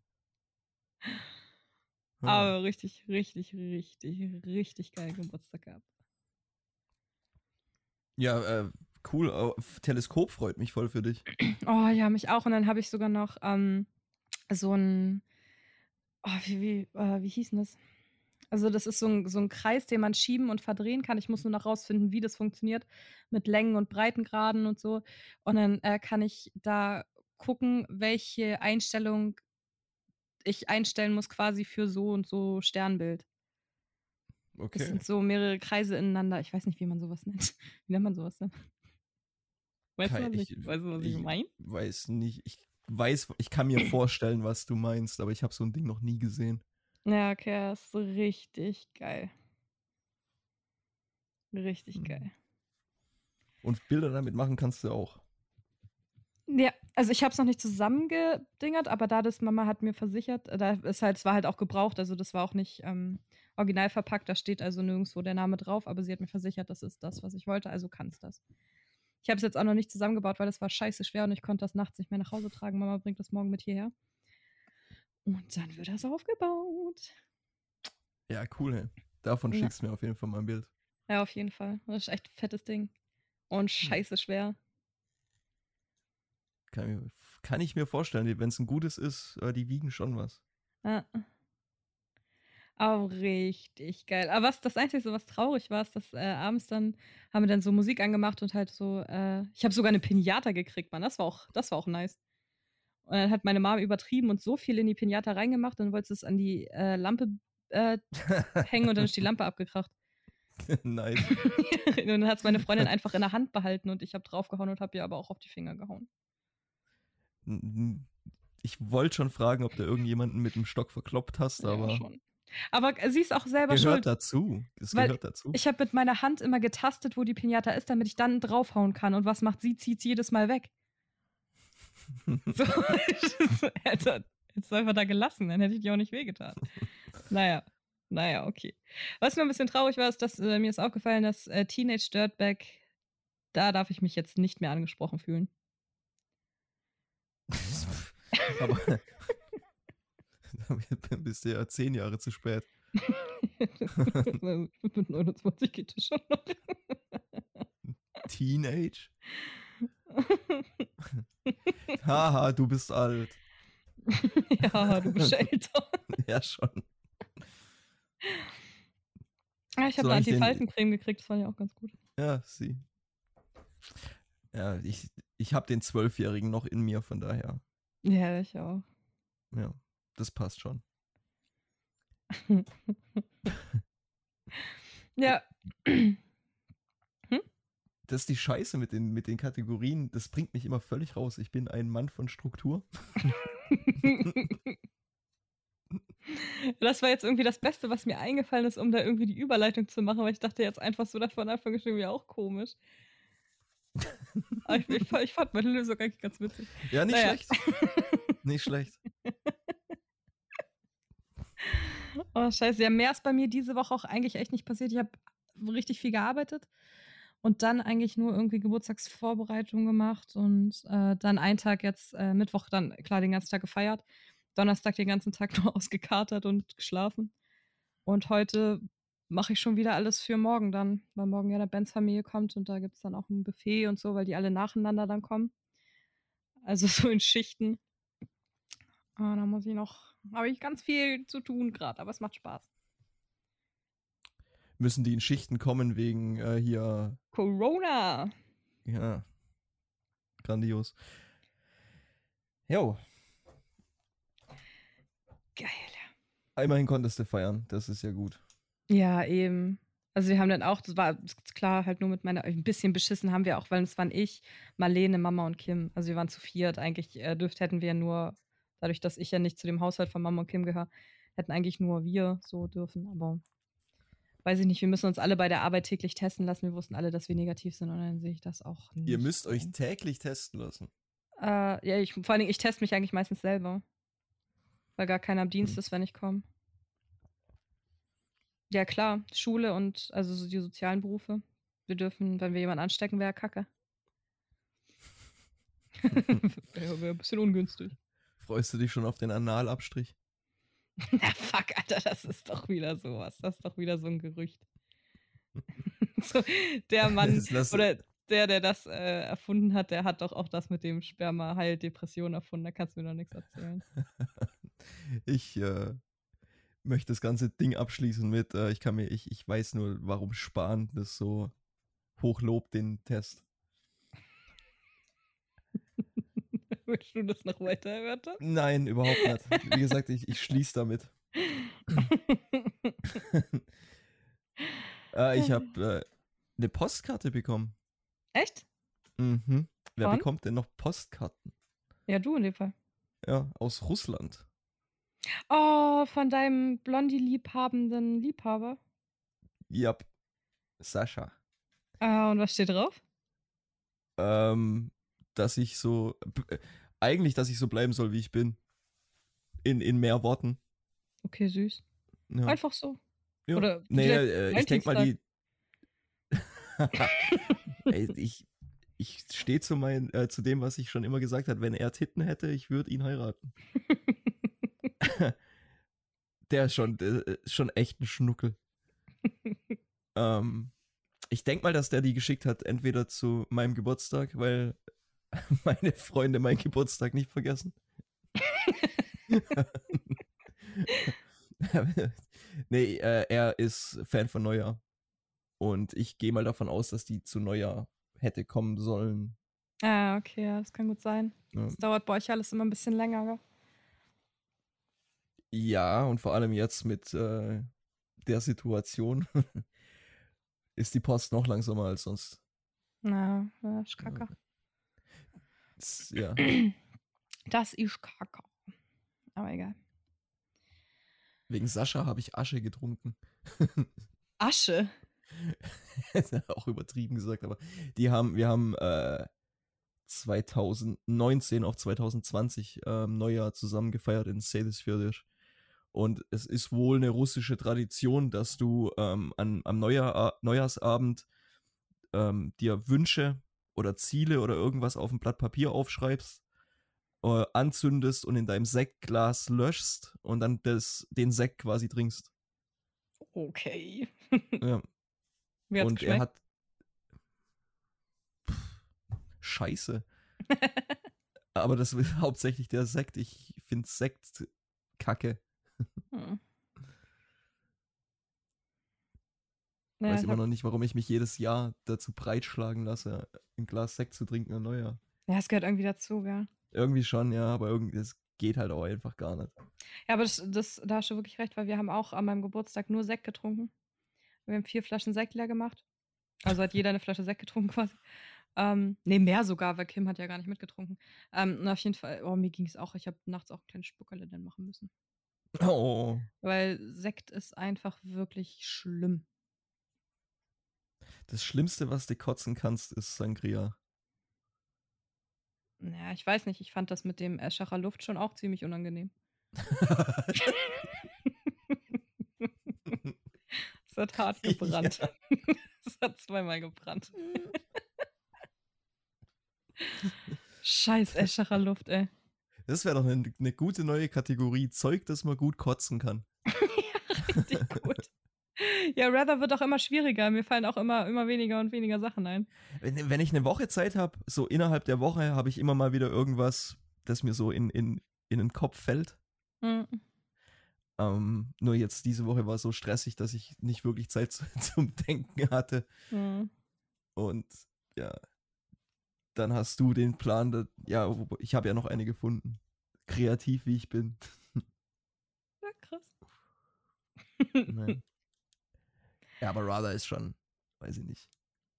S1: Ja,
S2: Aber richtig, richtig, richtig, richtig geil Geburtstag gehabt.
S1: ja äh, cool. Äh, Teleskop freut mich voll für dich.
S2: Oh ja, mich auch. Und dann habe ich sogar noch ähm, so ein, oh, wie, wie, äh, wie hieß denn das? Also das ist so ein, so ein Kreis, den man schieben und verdrehen kann. Ich muss nur noch rausfinden, wie das funktioniert mit Längen und Breitengraden und so. Und dann äh, kann ich da gucken, welche Einstellung ich einstellen muss quasi für so und so Sternbild. Das
S1: Okay.
S2: sind so mehrere Kreise ineinander. Ich weiß nicht, wie man sowas nennt. Wie nennt man sowas denn? Weißt du,
S1: Kein,
S2: was ich,
S1: ich,
S2: weißt du, was ich
S1: ich
S2: meine?
S1: weiß nicht. Ich weiß, ich kann mir vorstellen, was du meinst, aber ich habe so ein Ding noch nie gesehen.
S2: Ja, okay, das ist richtig geil. Richtig
S1: Hm.
S2: geil.
S1: Und Bilder damit machen kannst du auch.
S2: Ja, also ich habe es noch nicht zusammengedingert, aber da das Mama hat mir versichert, äh, da ist halt, es war halt auch gebraucht, also das war auch nicht ähm, original verpackt, da steht also nirgendwo der Name drauf, aber sie hat mir versichert, das ist das, was ich wollte, also kann es das. Ich habe es jetzt auch noch nicht zusammengebaut, weil das war scheiße schwer und ich konnte das nachts nicht mehr nach Hause tragen. Mama bringt das morgen mit hierher. Und dann wird das aufgebaut.
S1: Ja, cool, hey. Davon
S2: Ja.
S1: schickst du mir auf jeden Fall mal ein Bild.
S2: Ja, auf jeden Fall. Das ist echt ein fettes Ding. Und scheiße schwer.
S1: Kann, mir, kann ich mir vorstellen, wenn es ein gutes ist, äh, die wiegen schon was.
S2: Ja. Auch richtig geil. Aber was das Einzige, was traurig war, ist, dass äh, abends dann haben wir dann so Musik angemacht und halt so, äh, ich habe sogar eine Pinata gekriegt, Mann. Das war auch, das war auch nice. Und dann hat meine Mom übertrieben und so viel in die Pinata reingemacht, dann wollte sie es an die äh, Lampe äh, hängen und dann ist die Lampe abgekracht.
S1: Nice.
S2: Und dann hat es meine Freundin einfach in der Hand behalten und ich habe draufgehauen und habe ihr aber auch auf die Finger gehauen.
S1: Ich wollte schon fragen, ob du irgendjemanden mit dem Stock verkloppt hast, aber.
S2: Ja, schon. Aber sie ist auch selber
S1: gehört
S2: schuld.
S1: dazu. Es
S2: Weil
S1: gehört dazu.
S2: Ich habe mit meiner Hand immer getastet, wo die Pinata ist, damit ich dann draufhauen kann. Und was macht sie? Zieht sie jedes Mal weg. So, hätte jetzt einfach da gelassen, dann hätte ich die auch nicht wehgetan. Naja, naja, okay. Was mir ein bisschen traurig war, ist, dass äh, mir ist aufgefallen, dass äh, Teenage Dirtbag, da darf ich mich jetzt nicht mehr angesprochen fühlen.
S1: Aber damit bist du ja zehn Jahre zu spät.
S2: Mit neunundzwanzig geht das schon noch.
S1: Teenage? Haha, du bist alt.
S2: Ja, du bist älter.
S1: Ja, schon.
S2: Ah, ich habe eine Antifaltencreme gekriegt, das fand ich auch ganz gut.
S1: Ja, sie. Ja, ich, ich habe den Zwölfjährigen noch in mir, von daher.
S2: Ja, ich auch.
S1: Ja, das passt schon.
S2: Ja. Hm?
S1: Das ist die Scheiße mit den, mit den Kategorien. Das bringt mich immer völlig raus. Ich bin ein Mann von Struktur.
S2: Das war jetzt irgendwie das Beste, was mir eingefallen ist, um da irgendwie die Überleitung zu machen, weil ich dachte jetzt einfach so davon Anfang ist irgendwie auch komisch. Aber ich, ich, ich fand meine Lösung eigentlich ganz witzig.
S1: Ja, nicht
S2: Naja.
S1: schlecht. Nicht schlecht.
S2: Oh, scheiße. Ja, mehr ist bei mir diese Woche auch eigentlich echt nicht passiert. Ich habe richtig viel gearbeitet und dann eigentlich nur irgendwie Geburtstagsvorbereitungen gemacht und äh, dann einen Tag jetzt, äh, Mittwoch dann, klar, den ganzen Tag gefeiert. Donnerstag den ganzen Tag nur ausgekatert und geschlafen. Und heute mache ich schon wieder alles für morgen dann, weil morgen ja der Bens Familie kommt und da gibt es dann auch ein Buffet und so, weil die alle nacheinander dann kommen. Also so in Schichten. Ah, da muss ich noch, habe ich ganz viel zu tun gerade, aber es macht Spaß.
S1: Müssen die in Schichten kommen wegen äh, hier
S2: Corona.
S1: Ja. Grandios. Jo.
S2: Geil.
S1: Immerhin konntest du feiern, das ist ja gut.
S2: Ja, eben. Also wir haben dann auch, das war klar, halt nur mit meiner, ein bisschen beschissen haben wir auch, weil es waren ich, Marlene, Mama und Kim. Also wir waren zu viert. Eigentlich äh, dürft hätten wir nur, dadurch, dass ich ja nicht zu dem Haushalt von Mama und Kim gehöre, hätten eigentlich nur wir so dürfen. Aber weiß ich nicht, wir müssen uns alle bei der Arbeit täglich testen lassen. Wir wussten alle, dass wir negativ sind und dann sehe ich das auch nicht.
S1: Ihr müsst euch
S2: ein.
S1: täglich testen lassen.
S2: Äh, ja, ich, vor allen Dingen, ich teste mich eigentlich meistens selber. Weil gar keiner am Dienst
S1: Hm.
S2: ist, wenn ich komme. Ja, klar, Schule und also so die sozialen Berufe. Wir dürfen, wenn wir jemanden anstecken, wäre Kacke. Wäre wär ein bisschen ungünstig.
S1: Freust du dich schon auf den Analabstrich?
S2: Na fuck, Alter, das ist doch wieder sowas. Das ist doch wieder so ein Gerücht. So, der Mann
S1: Das lass-
S2: oder der, der das äh, erfunden hat, der hat doch auch das mit dem Sperma heilt Depression erfunden. Da kannst du mir doch nichts erzählen.
S1: Ich äh, möchte das ganze Ding abschließen mit, äh, ich kann mir, ich, ich weiß nur, warum Spahn das so hochlobt, den Test.
S2: Willst du das noch weiter erörtern?
S1: Nein, überhaupt nicht. Wie gesagt, ich, ich schließe damit. äh, ich habe äh, eine Postkarte bekommen.
S2: Echt?
S1: Mhm. Wer
S2: Von?
S1: bekommt denn noch Postkarten?
S2: Ja, du in dem Fall.
S1: Ja, aus Russland.
S2: Oh, von deinem Blondie-liebhabenden Liebhaber.
S1: Ja, Sascha.
S2: Ah, und was steht drauf?
S1: Ähm, dass ich so, b- äh, eigentlich, dass ich so bleiben soll, wie ich bin. In, in mehr Worten.
S2: Okay, süß.
S1: Ja.
S2: Einfach so.
S1: Ja.
S2: Oder
S1: nee,
S2: vielleicht
S1: äh, ich denke mal, die. Ey, ich ich stehe zu, mein, äh, zu dem, was ich schon immer gesagt habe. Wenn er Titten hätte, ich würde ihn heiraten. Der ist schon, der ist schon echt ein Schnuckel. ähm, ich denke mal, dass der die geschickt hat, entweder zu meinem Geburtstag, weil meine Freunde meinen Geburtstag nicht vergessen. nee, äh, er ist Fan von Neujahr. Und ich gehe mal davon aus, dass die zu Neujahr hätte kommen sollen.
S2: Ah, okay, ja, das kann gut sein.
S1: Ja.
S2: Das dauert bei euch alles immer ein bisschen länger, gell?
S1: Ja, und vor allem jetzt mit äh, der Situation ist die Post noch langsamer als sonst.
S2: Na, das ist kacke.
S1: Das, ja.
S2: Das ist kacke. Aber egal.
S1: Wegen Sascha habe ich Asche getrunken.
S2: Asche?
S1: Auch übertrieben gesagt, aber die haben, wir haben äh, zwanzig neunzehn auf zwanzig zwanzig ähm, Neujahr zusammen gefeiert in Seyðisfjörður. Und es ist wohl eine russische Tradition, dass du ähm, an, am Neujahr, Neujahrsabend ähm, dir Wünsche oder Ziele oder irgendwas auf ein Blatt Papier aufschreibst, äh, anzündest und in deinem Sektglas löschst und dann das, den Sekt quasi trinkst.
S2: Okay.
S1: Ja.
S2: Wie hat's
S1: Und
S2: geschmeckt?
S1: er hat Pff, Scheiße. Aber das ist hauptsächlich der Sekt. Ich finde Sekt kacke.
S2: Hm.
S1: Ich
S2: Ja,
S1: weiß
S2: ich
S1: immer
S2: hab,
S1: noch nicht, warum ich mich jedes Jahr dazu breitschlagen lasse, ein Glas Sekt zu trinken an Neujahr.
S2: ja, es gehört irgendwie dazu, gell?
S1: Irgendwie schon, ja, aber irgendwie, das geht halt auch einfach gar nicht.
S2: Ja, aber das, das, da hast du wirklich recht, weil wir haben auch an meinem Geburtstag nur Sekt getrunken. Wir haben vier Flaschen Sekt leer gemacht. Also hat jeder eine Flasche Sekt getrunken quasi. Ähm, nee, mehr sogar, weil Kim hat ja gar nicht mitgetrunken. Ähm, und auf jeden Fall, oh, mir ging es auch, ich habe nachts auch ein kleines Spuckerle dann machen müssen.
S1: Oh.
S2: Weil Sekt ist einfach wirklich schlimm.
S1: Das Schlimmste, was du kotzen kannst, ist Sangria.
S2: Naja, ich weiß nicht, ich fand das mit dem Eschacher Luft schon auch ziemlich unangenehm. Es hat hart gebrannt.
S1: Ja.
S2: Es hat zweimal gebrannt. Scheiß Eschacher Luft, ey.
S1: Das wäre doch eine, eine gute neue Kategorie. Zeug, das man gut kotzen kann.
S2: Ja, richtig gut. Ja, Rather wird auch immer schwieriger. Mir fallen auch immer, immer weniger und weniger Sachen ein.
S1: Wenn, wenn ich eine Woche Zeit habe, so innerhalb der Woche, habe ich immer mal wieder irgendwas, das mir so in, in, in den Kopf fällt.
S2: Mhm.
S1: Ähm, nur jetzt diese Woche war es so stressig, dass ich nicht wirklich Zeit zu, zum Denken hatte.
S2: Mhm.
S1: Und ja, dann hast du den Plan, dass, ja, ich habe ja noch eine gefunden. Kreativ wie ich bin.
S2: Ja, krass.
S1: Nein. Ja, aber Rather ist schon, weiß ich nicht.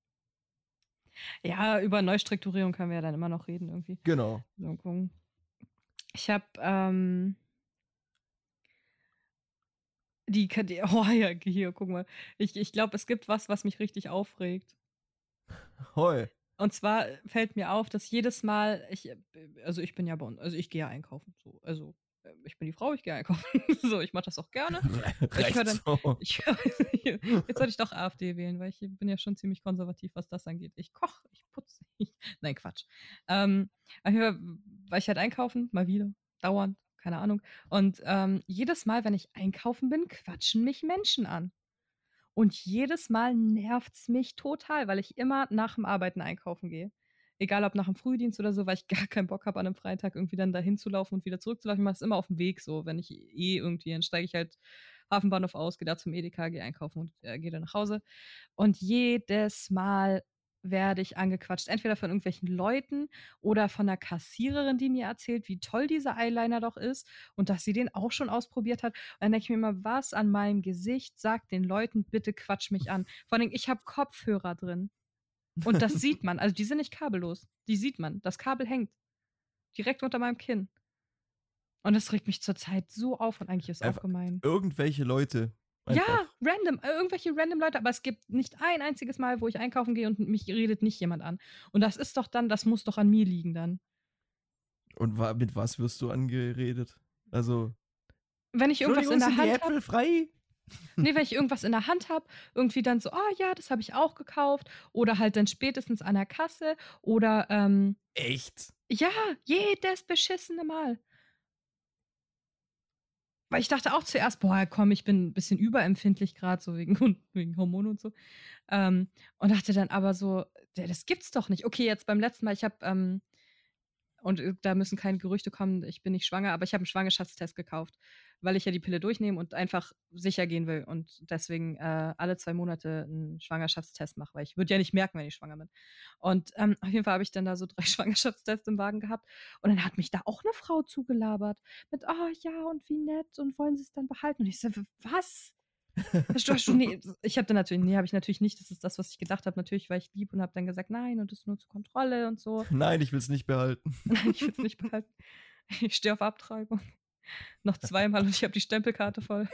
S2: Ja, über Neustrukturierung können wir ja dann immer noch reden irgendwie.
S1: Genau.
S2: So, gucken. Ich habe ähm, Die, kann- die oh ja, hier, guck mal. Ich, ich glaube, es gibt was, was mich richtig aufregt.
S1: Hoi.
S2: Und zwar fällt mir auf, dass jedes Mal, ich, äh, also ich bin ja bei uns, also ich gehe ja einkaufen. So, also äh, ich bin die Frau, ich gehe einkaufen. So, ich mache das auch gerne. Ich höre
S1: Recht
S2: dann,
S1: so.
S2: ich, jetzt sollte ich doch AfD wählen, weil ich bin ja schon ziemlich konservativ, was das angeht. Ich koche, ich putze. Ich, nein, Quatsch. Ähm, auf jeden Fall war ich halt einkaufen, mal wieder, dauernd, keine Ahnung. Und ähm, jedes Mal, wenn ich einkaufen bin, quatschen mich Menschen an. Und jedes Mal nervt's mich total, weil ich immer nach dem Arbeiten einkaufen gehe. Egal ob nach dem Frühdienst oder so, weil ich gar keinen Bock habe, an einem Freitag irgendwie dann dahin zu laufen und wieder zurückzulaufen. Ich mache das immer auf dem Weg so. Wenn ich eh irgendwie, dann steige ich halt Hafenbahnhof aus, gehe da zum Edeka, gehe einkaufen und äh, gehe dann nach Hause. Und jedes Mal werde ich angequatscht. Entweder von irgendwelchen Leuten oder von der Kassiererin, die mir erzählt, wie toll dieser Eyeliner doch ist und dass sie den auch schon ausprobiert hat. Und dann denke ich mir immer, was an meinem Gesicht sagt den Leuten, bitte quatsch mich an. Vor allem, ich habe Kopfhörer drin. Und das sieht man. Also die sind nicht kabellos. Die sieht man. Das Kabel hängt direkt unter meinem Kinn. Und das regt mich zurzeit so auf und eigentlich ist es auch
S1: Einfach
S2: gemein.
S1: irgendwelche Leute. Einfach.
S2: Ja, random, äh, irgendwelche random Leute, aber es gibt nicht ein einziges Mal, wo ich einkaufen gehe und mich redet nicht jemand an. Und das ist doch dann, das muss doch an mir liegen dann.
S1: Und wa mit was wirst du angeredet? Also,
S2: Wenn ich irgendwas in der
S1: Entschuldigung, sind die
S2: Hand habe,
S1: Äpfel frei?
S2: nee, wenn ich irgendwas in der Hand habe, irgendwie dann so, ah ja, das habe ich auch gekauft. Oder halt dann spätestens an der Kasse. Oder, ähm,
S1: Echt?
S2: ja, jedes beschissene Mal. Weil ich dachte auch zuerst, boah, komm, ich bin ein bisschen überempfindlich gerade, so wegen, wegen Hormonen und so. Ähm, und dachte dann aber so, ja, das gibt's doch nicht. Okay, jetzt beim letzten Mal, ich habe, ähm, und äh, da müssen keine Gerüchte kommen, ich bin nicht schwanger, aber ich habe einen Schwangerschaftstest gekauft, weil ich ja die Pille durchnehme und einfach sicher gehen will und deswegen äh, alle zwei Monate einen Schwangerschaftstest mache, weil ich würde ja nicht merken, wenn ich schwanger bin. Und ähm, auf jeden Fall habe ich dann da so drei Schwangerschaftstests im Wagen gehabt und dann hat mich da auch eine Frau zugelabert mit, oh ja, und wie nett und wollen sie es dann behalten? Und ich so, was? Hast du, hast du, nee, ich habe dann natürlich, nee, habe ich natürlich nicht, das ist das, was ich gedacht habe. Natürlich war ich lieb und habe dann gesagt, nein, und das ist nur zur Kontrolle und so.
S1: Nein, ich will es nicht behalten.
S2: Nein, ich will es nicht behalten. Ich stehe auf Abtreibung. Noch zweimal und ich habe die Stempelkarte voll.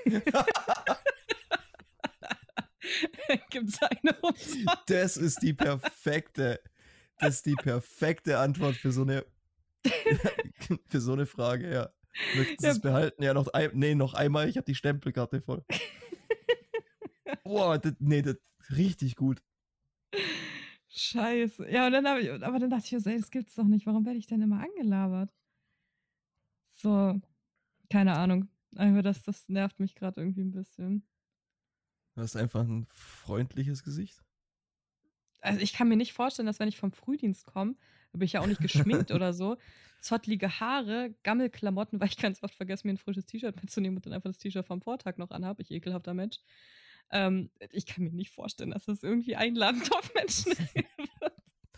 S2: Gibt's eine umsonst?
S1: Das ist die perfekte, das ist die perfekte Antwort für so eine, für so eine Frage, ja. Möchten Sie
S2: Ja.
S1: es behalten? Ja, noch ein, nee, noch einmal, ich habe die Stempelkarte voll. Boah, das, nee, das richtig gut.
S2: Scheiße. Ja, und dann habe ich, aber dann dachte ich mir so, ey, das gibt's doch nicht. Warum werde ich denn immer angelabert? So, keine Ahnung. Einfach das, das nervt mich gerade irgendwie ein bisschen.
S1: Du hast einfach ein freundliches Gesicht.
S2: Also ich kann mir nicht vorstellen, dass wenn ich vom Frühdienst komme, da bin ich ja auch nicht geschminkt oder so, zottlige Haare, Gammelklamotten, weil ich ganz oft vergesse, mir ein frisches T-Shirt mitzunehmen und dann einfach das T-Shirt vom Vortag noch anhabe. Ich ekelhafter Mensch. Ähm, ich kann mir nicht vorstellen, dass das irgendwie einladend auf Menschen wird.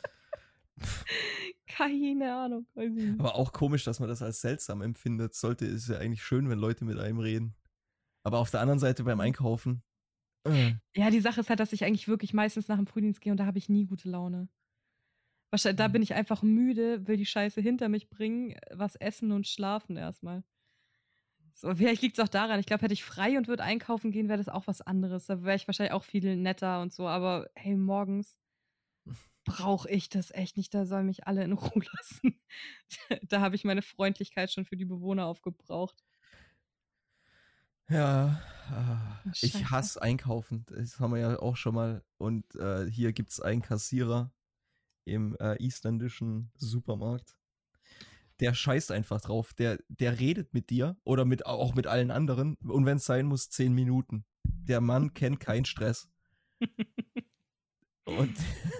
S2: Keine Ahnung. Weiß ich nicht.
S1: Aber auch komisch, dass man das als seltsam empfindet. Sollte, ist ja eigentlich schön, wenn Leute mit einem reden. Aber auf der anderen Seite beim Einkaufen. Äh.
S2: Ja, die Sache ist halt, dass ich eigentlich wirklich meistens nach dem Frühdienst gehe und da habe ich nie gute Laune. Wahrscheinlich, da bin ich einfach müde, will die Scheiße hinter mich bringen, was essen und schlafen erstmal. So, vielleicht liegt es auch daran. Ich glaube, hätte ich frei und würde einkaufen gehen, wäre das auch was anderes. Da wäre ich wahrscheinlich auch viel netter und so. Aber hey, morgens brauche ich das echt nicht. Da sollen mich alle in Ruhe lassen. Da habe ich meine Freundlichkeit schon für die Bewohner aufgebraucht.
S1: Ja, äh,
S2: Oh,
S1: ich
S2: Scheiße.
S1: hasse Einkaufen. Das haben wir ja auch schon mal. Und äh, hier gibt es einen Kassierer im äh, isländischen Supermarkt. Der scheißt einfach drauf. Der, der redet mit dir oder mit, auch mit allen anderen. Und wenn es sein muss, zehn Minuten. Der Mann kennt keinen Stress. Und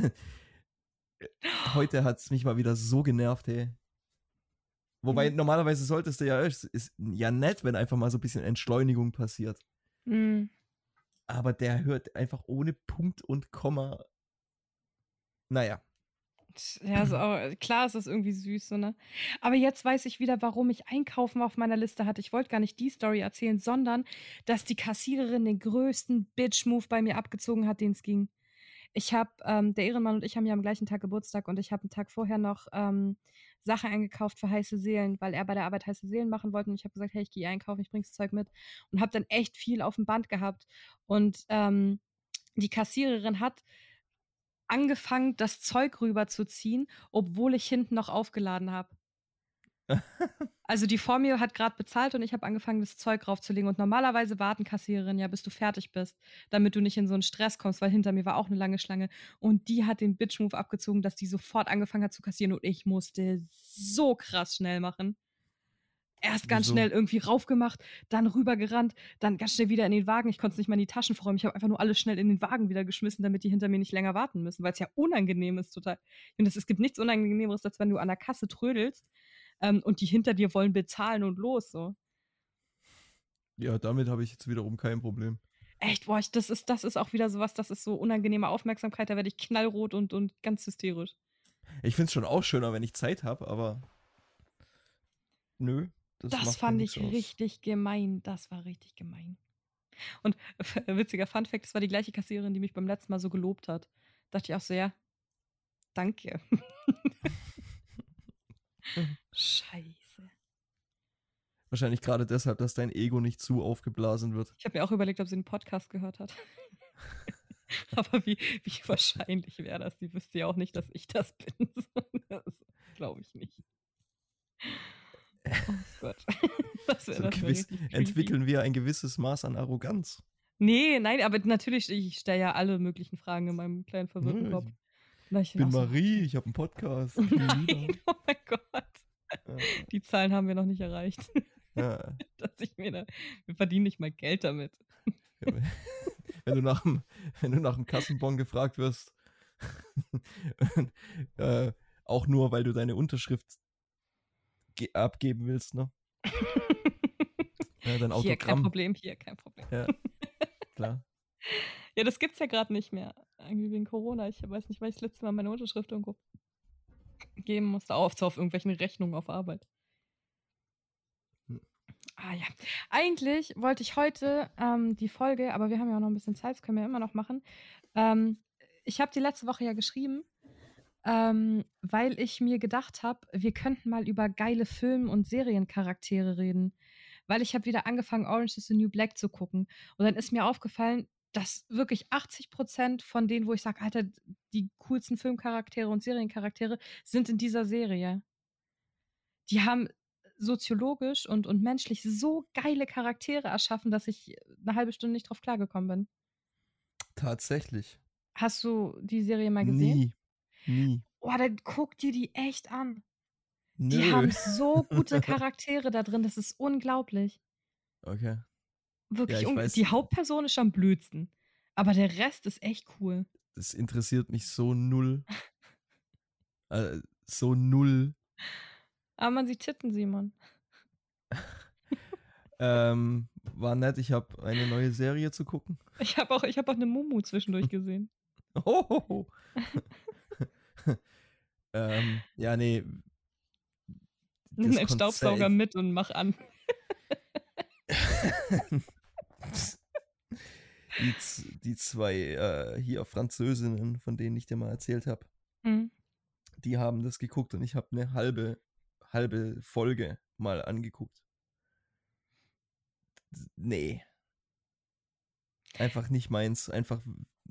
S1: heute hat es mich mal wieder so genervt, hey. Wobei,
S2: Mhm.
S1: normalerweise solltest du ja, es ist ja nett, wenn einfach mal so ein bisschen Entschleunigung passiert.
S2: Mhm.
S1: Aber der hört einfach ohne Punkt und Komma. Naja.
S2: Ja, so, aber klar ist das irgendwie süß, so, ne? Aber jetzt weiß ich wieder, warum ich Einkaufen auf meiner Liste hatte. Ich wollte gar nicht die Story erzählen, sondern, dass die Kassiererin den größten Bitch-Move bei mir abgezogen hat, den es ging. Ich habe, ähm, der Ehrenmann und ich haben ja am gleichen Tag Geburtstag und ich habe einen Tag vorher noch ähm, Sachen eingekauft für heiße Seelen, weil er bei der Arbeit heiße Seelen machen wollte und ich habe gesagt, hey, ich gehe einkaufen, ich bringe das Zeug mit und habe dann echt viel auf dem Band gehabt und ähm, die Kassiererin hat angefangen, das Zeug rüberzuziehen, obwohl ich hinten noch aufgeladen habe. Also die vor mir hat gerade bezahlt und ich habe angefangen, das Zeug raufzulegen. Und normalerweise warten Kassiererinnen ja, bis du fertig bist, damit du nicht in so einen Stress kommst, weil hinter mir war auch eine lange Schlange. Und die hat den Bitch-Move abgezogen, dass die sofort angefangen hat zu kassieren und ich musste so krass schnell machen. Erst ganz
S1: Wieso?
S2: schnell irgendwie raufgemacht, dann rübergerannt, dann ganz schnell wieder in den Wagen. Ich konnte es nicht mal in die Taschen verräumen. Ich habe einfach nur alles schnell in den Wagen wieder geschmissen, damit die hinter mir nicht länger warten müssen, weil es ja unangenehm ist total. Ich finde, es gibt nichts Unangenehmeres, als wenn du an der Kasse trödelst ähm, und die hinter dir wollen bezahlen und los so.
S1: Ja, damit habe ich jetzt wiederum kein Problem.
S2: Echt, boah, ich, das, ist, das ist auch wieder sowas, das ist so unangenehme Aufmerksamkeit, da werde ich knallrot und, und ganz hysterisch.
S1: Ich finde es schon auch schöner, wenn ich Zeit habe, aber nö, das,
S2: Das
S1: macht mir
S2: fand
S1: nichts
S2: ich
S1: aus.
S2: richtig gemein. Das war richtig gemein. Und äh, witziger Funfact, das war die gleiche Kassiererin, die mich beim letzten Mal so gelobt hat. Dachte ich auch so, ja, danke. Scheiße.
S1: Wahrscheinlich gerade deshalb, dass dein Ego nicht zu aufgeblasen wird.
S2: Ich habe mir auch überlegt, ob sie einen Podcast gehört hat. Aber wie, wie wahrscheinlich wäre das? Die wüsste ja auch nicht, dass ich das bin. Das glaube ich nicht. Oh Gott. Das wär,
S1: So
S2: das wär
S1: gewiss,
S2: richtig creepy.
S1: entwickeln wir ein gewisses Maß an Arroganz.
S2: Nee, nein, aber natürlich, ich stelle ja alle möglichen Fragen in meinem kleinen verwirrten
S1: Nö,
S2: Kopf.
S1: Ich
S2: Ich
S1: bin
S2: auch so,
S1: Marie, ich habe einen Podcast.
S2: nein, oh mein Gott.
S1: Ja.
S2: Die Zahlen haben wir noch nicht erreicht.
S1: Ja.
S2: Dass ich mir da, wir verdienen nicht mal Geld damit.
S1: Wenn du nach dem, wenn du nach dem Kassenbon gefragt wirst, äh, auch nur, weil du deine Unterschrift ge- abgeben willst, ne? Ja, dein
S2: Hier kein
S1: Autogramm.
S2: Problem, hier kein Problem.
S1: Ja, klar.
S2: Ja, das gibt's ja gerade nicht mehr. Irgendwie wegen Corona. Ich weiß nicht, weil ich das letzte Mal meine Unterschrift irgendwo geben musste. Auf, auf irgendwelchen Rechnungen auf Arbeit.
S1: Hm.
S2: Ah ja. Eigentlich wollte ich heute ähm, die Folge, aber wir haben ja auch noch ein bisschen Zeit, das können wir ja immer noch machen. Ähm, ich habe die letzte Woche ja geschrieben, ähm, weil ich mir gedacht habe, wir könnten mal über geile Film- und Seriencharaktere reden. Weil ich habe wieder angefangen, Orange is the New Black zu gucken. Und dann ist mir aufgefallen, dass wirklich achtzig Prozent von denen, wo ich sage, Alter, die coolsten Filmcharaktere und Seriencharaktere sind in dieser Serie. Die haben soziologisch und, und menschlich so geile Charaktere erschaffen, dass ich eine halbe Stunde nicht drauf klargekommen bin.
S1: Tatsächlich.
S2: Hast du die Serie mal gesehen?
S1: Nie. Nie.
S2: Oh, dann guck dir die echt an.
S1: Nö.
S2: Die haben so gute Charaktere da drin, das ist unglaublich.
S1: Okay.
S2: Wirklich,
S1: Ja, ich
S2: un-
S1: weiß.
S2: die Hauptperson ist am blödsten. Aber der Rest ist echt cool.
S1: Das interessiert mich so null. Äh, so null.
S2: Aber man sieht Titten, Simon.
S1: Ähm, war nett, ich habe eine neue Serie zu gucken.
S2: Ich habe auch, ich hab auch eine Mumu zwischendurch gesehen.
S1: Hohoho. ähm, ja, nee.
S2: Nimm
S1: Das
S2: einen Staubsauger
S1: Konzept-
S2: mit und mach an.
S1: die, z- die zwei äh, hier Französinnen, von denen ich dir mal erzählt habe,
S2: Mhm.
S1: die haben das geguckt und ich habe eine halbe, halbe Folge mal angeguckt. Nee. Einfach nicht meins. Einfach,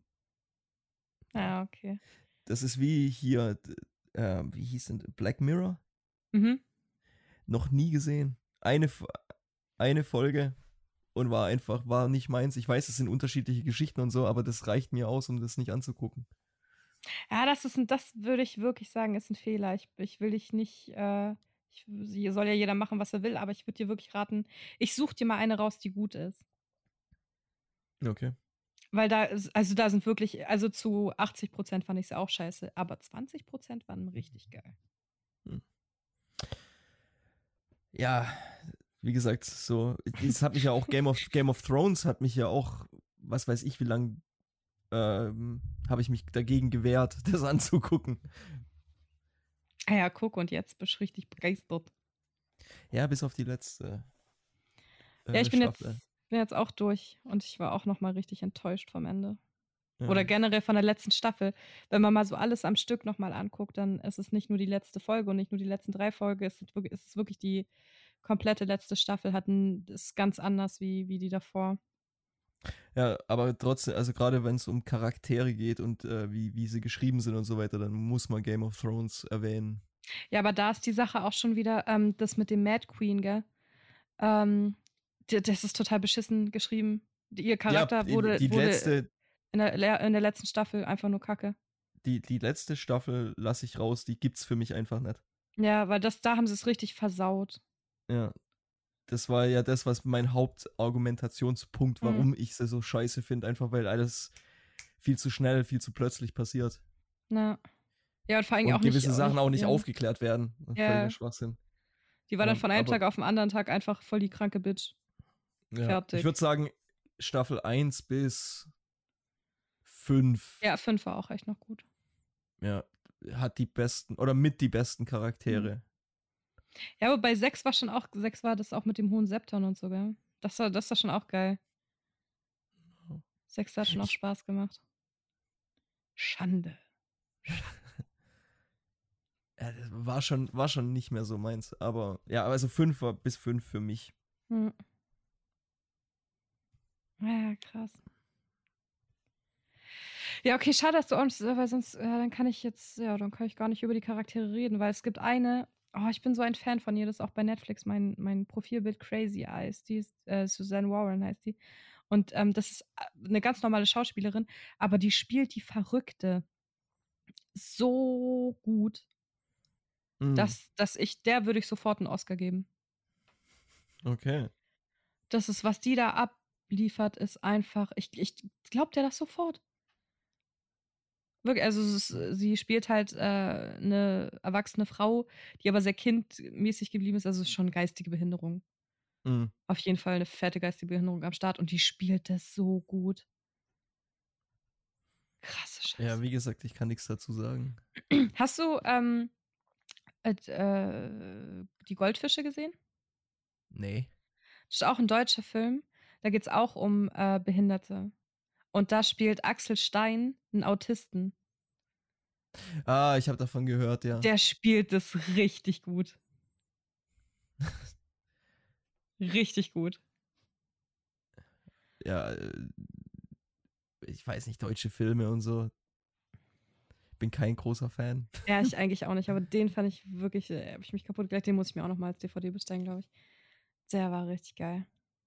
S2: Ah, okay.
S1: das ist wie hier, d- äh, wie hieß denn, Black Mirror?
S2: Mhm.
S1: Noch nie gesehen. Eine, F- eine Folge und war einfach, war nicht meins. Ich weiß, es sind unterschiedliche Geschichten und so, aber das reicht mir aus, um das nicht anzugucken.
S2: Ja, das ist ein, das würde ich wirklich sagen, ist ein Fehler. Ich, ich will dich nicht, äh, ich, sie- soll ja jeder machen, was er will, aber ich würde dir wirklich raten, ich suche dir mal eine raus, die gut ist.
S1: Okay.
S2: Weil da, ist, also da sind wirklich, also zu achtzig Prozent fand ich es auch scheiße, aber zwanzig Prozent waren richtig geil.
S1: Ja, wie gesagt, so, das hat mich ja auch Game of, Game of Thrones hat mich ja auch, was weiß ich, wie lange ähm, habe ich mich dagegen gewehrt, das anzugucken.
S2: Ah ja, guck, und jetzt bist du richtig begeistert.
S1: Ja, bis auf die letzte äh,
S2: Ja, ich bin jetzt,
S1: Staffel.
S2: bin jetzt auch durch und ich war auch nochmal richtig enttäuscht vom Ende.
S1: Ja.
S2: Oder generell von der letzten Staffel. Wenn man mal so alles am Stück nochmal anguckt, dann ist es nicht nur die letzte Folge und nicht nur die letzten drei Folgen, es ist wirklich, es ist wirklich die komplette letzte Staffel, hat ein, ist ganz anders wie, wie die davor.
S1: Ja, aber trotzdem, also gerade wenn es um Charaktere geht und äh, wie, wie sie geschrieben sind und so weiter, dann muss man Game of Thrones erwähnen.
S2: Ja, aber da ist die Sache auch schon wieder, ähm, das mit dem Mad Queen, gell? Ähm, d- das ist total beschissen geschrieben. Die- Ihr Charakter
S1: ja,
S2: wurde,
S1: die
S2: wurde
S1: letzte,
S2: in, der, le- in der letzten Staffel einfach nur Kacke.
S1: die, die letzte Staffel lasse ich raus, die gibt's für mich einfach nicht.
S2: Ja, weil das, da haben sie es richtig versaut.
S1: Ja, das war ja das, was mein Hauptargumentationspunkt, warum
S2: Mhm.
S1: ich sie so scheiße finde, einfach weil alles viel zu schnell, viel zu plötzlich passiert.
S2: Ja. Ja, und vor allem
S1: Und
S2: auch nicht.
S1: gewisse Sachen auch nicht
S2: ja.
S1: aufgeklärt werden.
S2: Ja.
S1: Völliger Schwachsinn.
S2: Die war dann
S1: Ähm,
S2: von einem
S1: aber-
S2: Tag auf den anderen Tag einfach voll die kranke Bitch.
S1: Ja,
S2: Fertig.
S1: ich würde sagen, Staffel eins bis fünf
S2: Ja, fünf war auch echt noch gut.
S1: ja, hat die besten oder mit die besten Charaktere.
S2: Ja, aber bei sechs war schon auch, sechs war das auch mit dem hohen Septon und so, gell? Das war, das war schon auch geil. sechs hat schon auch
S1: Ich-
S2: Spaß gemacht. Schande.
S1: Ja, das war schon, war schon nicht mehr so meins. Aber ja, also fünf war bis fünf für mich.
S2: Hm. Ja, krass. Ja, okay, schade, dass du auch nicht, weil sonst, ja, dann kann ich jetzt, ja, dann kann ich gar nicht über die Charaktere reden, weil es gibt eine, oh, ich bin so ein Fan von ihr, das ist auch bei Netflix mein, mein Profilbild Crazy Eyes, die ist, äh, Suzanne Warren heißt die. Und ähm, das ist eine ganz normale Schauspielerin, aber die spielt die Verrückte so gut,
S1: Mhm.
S2: dass, dass ich, der würde ich sofort einen Oscar geben.
S1: Okay.
S2: Das ist, was die da abliefert, ist einfach, ich, ich glaube der das sofort. Wirklich, also es ist, sie spielt halt äh, eine erwachsene Frau, die aber sehr kindmäßig geblieben ist, also es ist schon geistige Behinderung.
S1: Mhm.
S2: Auf jeden Fall eine fette geistige Behinderung am Start und die spielt das so gut. Krasse Scheiße.
S1: Ja, wie gesagt, ich kann nichts dazu sagen.
S2: Hast du ähm, äh, äh, die Goldfische gesehen?
S1: Nee.
S2: Das ist auch ein deutscher Film. Da geht es auch um äh, Behinderte. Und da spielt Axel Stein einen Autisten.
S1: Ah, ich habe davon gehört, ja.
S2: Der spielt das richtig gut. Richtig gut.
S1: Ja, äh, ich weiß nicht, deutsche Filme und so. Bin kein großer Fan.
S2: Ja, ich eigentlich auch nicht, aber den fand ich wirklich, äh, habe ich mich kaputt gelacht. Den muss ich mir auch noch mal als D V D bestellen, glaube ich. Der war richtig geil.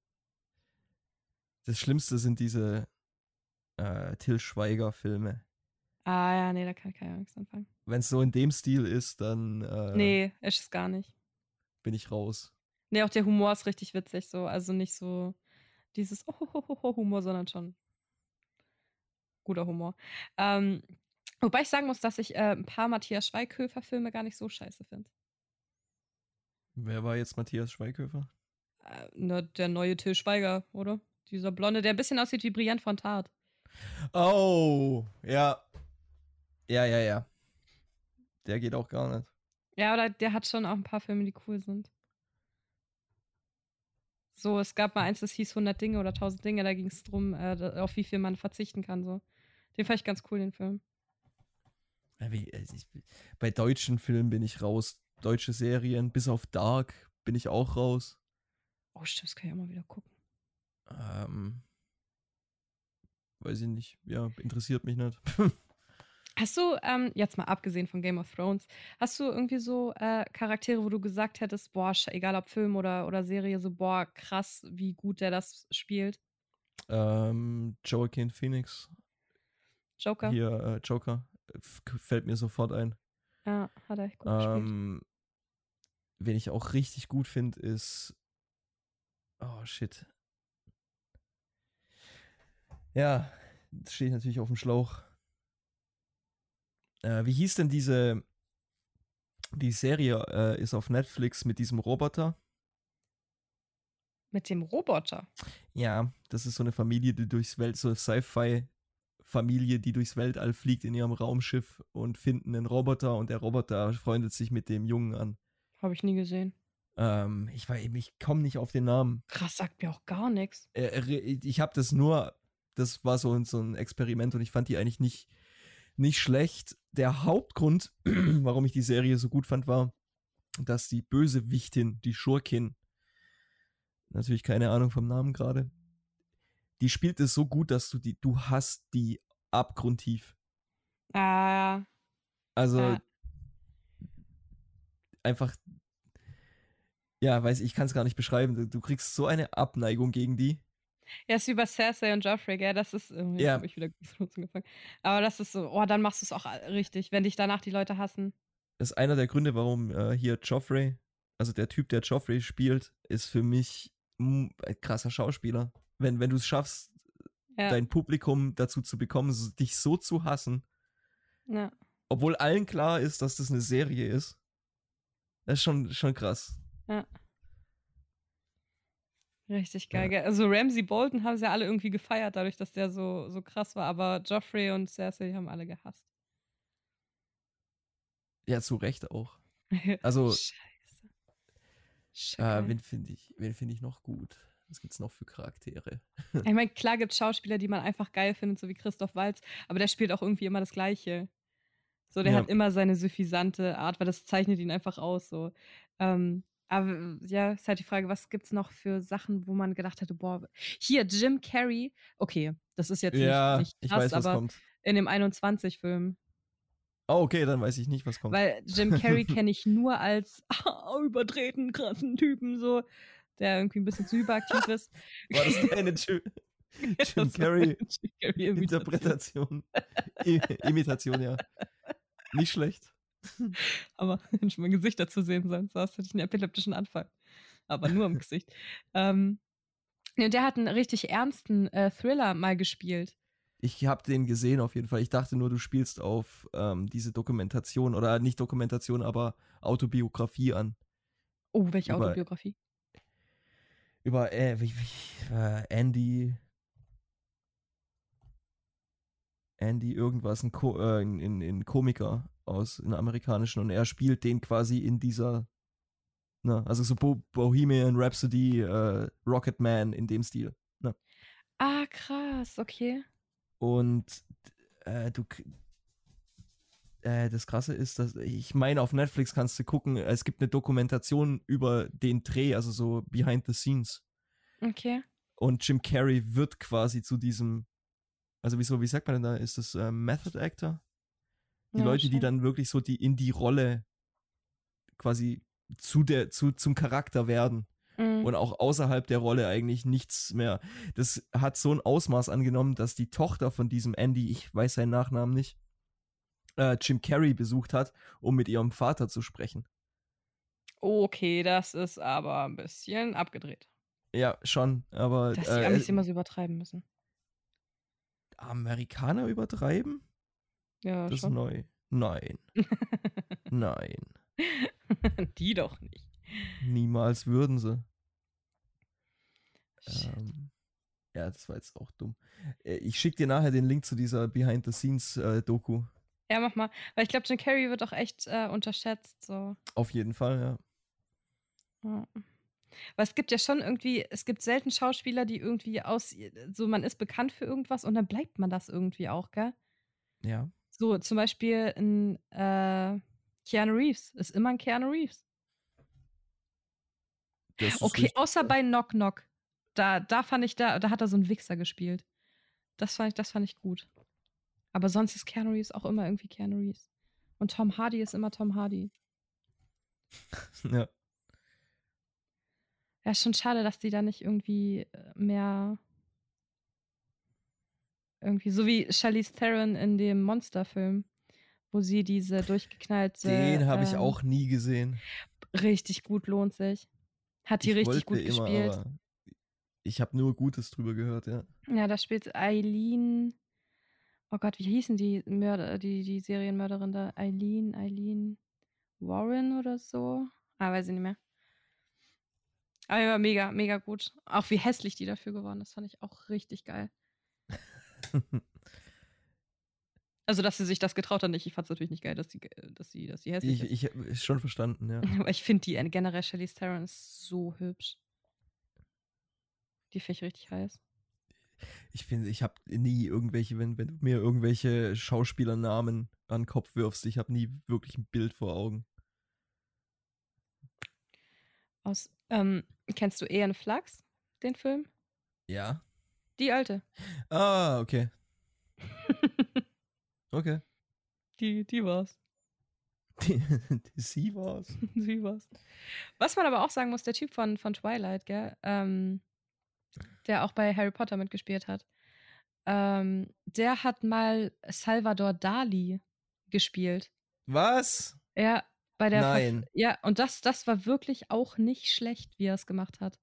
S1: Das Schlimmste sind diese äh, Til Schweiger-Filme.
S2: Ah ja, nee, da kann ich gar nichts anfangen.
S1: Wenn es so in dem Stil ist, dann äh,
S2: Nee, ist es gar nicht.
S1: bin ich raus.
S2: Nee, auch der Humor ist richtig witzig, so. Also nicht so dieses oh, Humor, sondern schon guter Humor. Ähm, wobei ich sagen muss, dass ich äh, ein paar Matthias Schweighöfer-Filme gar nicht so scheiße finde.
S1: Wer war jetzt Matthias Schweighöfer?
S2: Äh, ne, der neue Til Schweiger, oder? Dieser Blonde, der ein bisschen aussieht wie Brillant von Tat.
S1: Oh, ja. Ja, ja, ja. Der geht auch gar nicht.
S2: Ja, oder der hat schon auch ein paar Filme, die cool sind. So, es gab mal eins, das hieß hundert Dinge oder tausend Dinge, da ging es darum, äh, auf wie viel man verzichten kann. So. Den fand ich ganz cool, den Film.
S1: Ja, wie, also ich, bei deutschen Filmen bin ich raus. Deutsche Serien, bis auf Dark bin ich auch raus.
S2: Oh, stimmt, das kann ich auch mal wieder gucken.
S1: Ähm, weiß ich nicht. Ja, interessiert mich nicht.
S2: Hast du, ähm, jetzt mal abgesehen von Game of Thrones, hast du irgendwie so äh, Charaktere, wo du gesagt hättest, boah, egal ob Film oder, oder Serie, so, boah, krass, wie gut der das spielt?
S1: ähm, Joaquin Phoenix.
S2: Joker?
S1: Hier, äh, Joker. F fällt mir sofort ein.
S2: Ja, hat er echt gut gespielt.
S1: Ähm, wen ich auch richtig gut finde, ist. Oh, shit. Ja, das steht natürlich auf dem Schlauch. Äh, wie hieß denn diese. Die Serie äh, ist auf Netflix mit diesem Roboter.
S2: Mit dem Roboter?
S1: Ja, das ist so eine Familie, die durchs Welt, so eine Sci-Fi-Familie, die durchs Weltall fliegt in ihrem Raumschiff und finden einen Roboter und der Roboter freundet sich mit dem Jungen an.
S2: Habe ich nie gesehen.
S1: Ähm, ich ich komme nicht auf den Namen.
S2: Krass, sagt mir auch gar nichts.
S1: Äh, ich habe das nur das war so ein, so ein Experiment und ich fand die eigentlich nicht, nicht schlecht. Der Hauptgrund, warum ich die Serie so gut fand, war, dass die Bösewichtin, die Schurkin, natürlich keine Ahnung vom Namen gerade, die spielt es so gut, dass du die, du hast die abgrundtief.
S2: Ah,
S1: Also
S2: ja.
S1: einfach, ja, weiß ich, ich kann es gar nicht beschreiben. Du, du kriegst so eine Abneigung gegen die.
S2: Ja, ist wie bei Cersei und Joffrey, gell? Das ist irgendwie,
S1: Ja.
S2: habe ich wieder angefangen. Aber das ist so, oh, dann machst du es auch richtig, wenn dich danach die Leute hassen.
S1: Das ist einer der Gründe, warum äh, hier Joffrey, also der Typ, der Joffrey spielt, ist für mich mh, ein krasser Schauspieler. Wenn, wenn du es schaffst,
S2: Ja.
S1: dein Publikum dazu zu bekommen, so- dich so zu hassen,
S2: Ja.
S1: obwohl allen klar ist, dass das eine Serie ist, das ist schon, schon krass.
S2: Ja. Richtig geil,
S1: Ja.
S2: gell? Also Ramsay Bolton haben sie ja alle irgendwie gefeiert, dadurch, dass der so, so krass war, aber Joffrey und Cersei die haben alle gehasst.
S1: Ja, zu Recht auch. Also,
S2: Scheiße.
S1: äh,
S2: Scheiße.
S1: wen finde ich, wen finde ich noch gut? Was gibt's noch für Charaktere?
S2: Ich meine, klar gibt es Schauspieler, die man einfach geil findet, so wie Christoph Waltz, aber der spielt auch irgendwie immer das Gleiche. So, der
S1: Ja.
S2: hat immer seine suffisante Art, weil das zeichnet ihn einfach aus. So. Ähm, aber ja, ist halt die Frage, was gibt's noch für Sachen, wo man gedacht hätte, boah, hier, Jim Carrey, okay, das ist jetzt
S1: Ja,
S2: nicht, nicht
S1: ich
S2: krass,
S1: weiß, was
S2: aber
S1: kommt.
S2: in dem einundzwanzig-Film.
S1: Oh, okay, dann weiß ich nicht, was kommt.
S2: Weil Jim Carrey kenne ich nur als überdrehten, krassen Typen, so, der irgendwie ein bisschen zu hyperaktiv ist.
S1: War das deine Jim, Jim
S2: Das war
S1: Carrey
S2: eine Jim Carrey-Imitation.
S1: Interpretation? I Imitation, ja. Nicht schlecht.
S2: Aber wenn schon mein Gesicht dazu sehen soll, sonst hätte ich einen epileptischen Anfall. Aber nur im Gesicht. Ähm, nee, und der hat einen richtig ernsten äh, Thriller mal gespielt.
S1: Ich habe den gesehen auf jeden Fall. Ich dachte nur, du spielst auf ähm, diese Dokumentation oder nicht Dokumentation, aber Autobiografie an.
S2: Oh, welche
S1: Über-
S2: Autobiografie?
S1: Über äh, wie, wie, äh, Andy. Andy irgendwas, ein, Ko äh, ein, ein, ein Komiker aus einem amerikanischen und er spielt den quasi in dieser, ne, also so Bo Bohemian Rhapsody, äh, Rocketman in dem Stil. Ne?
S2: Ah, krass, okay.
S1: Und äh, du äh, das Krasse ist, dass ich meine, auf Netflix kannst du gucken, es gibt eine Dokumentation über den Dreh, also so Behind the Scenes.
S2: Okay.
S1: Und Jim Carrey wird quasi zu diesem, also wieso, wie sagt man denn da, ist das äh, Method Actor? Die
S2: Ja,
S1: Leute, die
S2: schon.
S1: dann wirklich so die in die Rolle quasi zu der, zu, zum Charakter werden.
S2: Mhm.
S1: Und auch außerhalb der Rolle eigentlich nichts mehr. Das hat so ein Ausmaß angenommen, dass die Tochter von diesem Andy, ich weiß seinen Nachnamen nicht, äh, Jim Carrey besucht hat, um mit ihrem Vater zu sprechen.
S2: Okay, das ist aber ein bisschen abgedreht.
S1: Ja, schon, aber
S2: Dass die
S1: äh,
S2: Amis immer so übertreiben müssen.
S1: Amerikaner übertreiben?
S2: Ja,
S1: Das ist
S2: schon.
S1: neu. Nein, nein.
S2: Die doch nicht.
S1: Niemals würden sie.
S2: Shit.
S1: Ähm, ja, das war jetzt auch dumm. Äh, Ich schicke dir nachher den Link zu dieser Behind-the-Scenes-Doku.
S2: Ja, mach mal. Weil ich glaube, Jim Carrey wird auch echt äh, unterschätzt. So.
S1: Auf jeden Fall, ja.
S2: Ja. Weil es gibt ja schon irgendwie, es gibt selten Schauspieler, die irgendwie aus, so man ist bekannt für irgendwas und dann bleibt man das irgendwie auch, gell?
S1: Ja.
S2: So zum Beispiel ein äh, Keanu Reeves ist immer ein Keanu Reeves.
S1: Das ist
S2: Okay,
S1: richtig.
S2: außer bei Knock Knock. Da, da fand ich, da, da hat er so einen Wichser gespielt. Das fand ich, das fand ich gut. Aber sonst ist Keanu Reeves auch immer irgendwie Keanu Reeves. Und Tom Hardy ist immer Tom Hardy.
S1: Ja.
S2: Ja, ist schon schade, dass die da nicht irgendwie mehr irgendwie, so wie Charlize Theron in dem Monsterfilm, wo sie diese durchgeknallte.
S1: Den habe ich
S2: ähm,
S1: auch nie gesehen.
S2: Richtig gut, lohnt sich. Hat die
S1: Ich
S2: richtig
S1: wollte
S2: gut
S1: immer,
S2: gespielt.
S1: aber ich habe nur Gutes drüber gehört, ja.
S2: Ja, da spielt Eileen. Oh Gott, wie hießen die Mörder, die, die Serienmörderin da? Eileen, Eileen Warren oder so? Ah, weiß ich nicht mehr. Aber ja, mega, mega gut. Auch wie hässlich die dafür geworden ist, fand ich auch richtig geil. Also, dass sie sich das getraut hat, nicht. Ich fand es natürlich nicht geil, dass sie, dass sie, dass sie hässlich
S1: ich
S2: ist.
S1: ich ist schon verstanden, ja.
S2: Aber ich finde die generell, Charlize Theron ist so hübsch. Die finde ich richtig heiß.
S1: Ich finde, ich habe nie irgendwelche, wenn, wenn du mir irgendwelche Schauspielernamen an den Kopf wirfst, ich habe nie wirklich ein Bild vor Augen.
S2: Aus, ähm, kennst du Aeon Flux, den Film?
S1: Ja.
S2: Die alte.
S1: Ah, okay. Okay.
S2: Die, die war's.
S1: Die, die, sie war's.
S2: Sie war's. Was man aber auch sagen muss, der Typ von, von Twilight, gell, ähm, der auch bei Harry Potter mitgespielt hat, ähm, der hat mal Salvador Dali gespielt.
S1: Was?
S2: Ja, bei der
S1: Nein.
S2: Verf ja, und das, das war wirklich auch nicht schlecht, wie er es gemacht hat.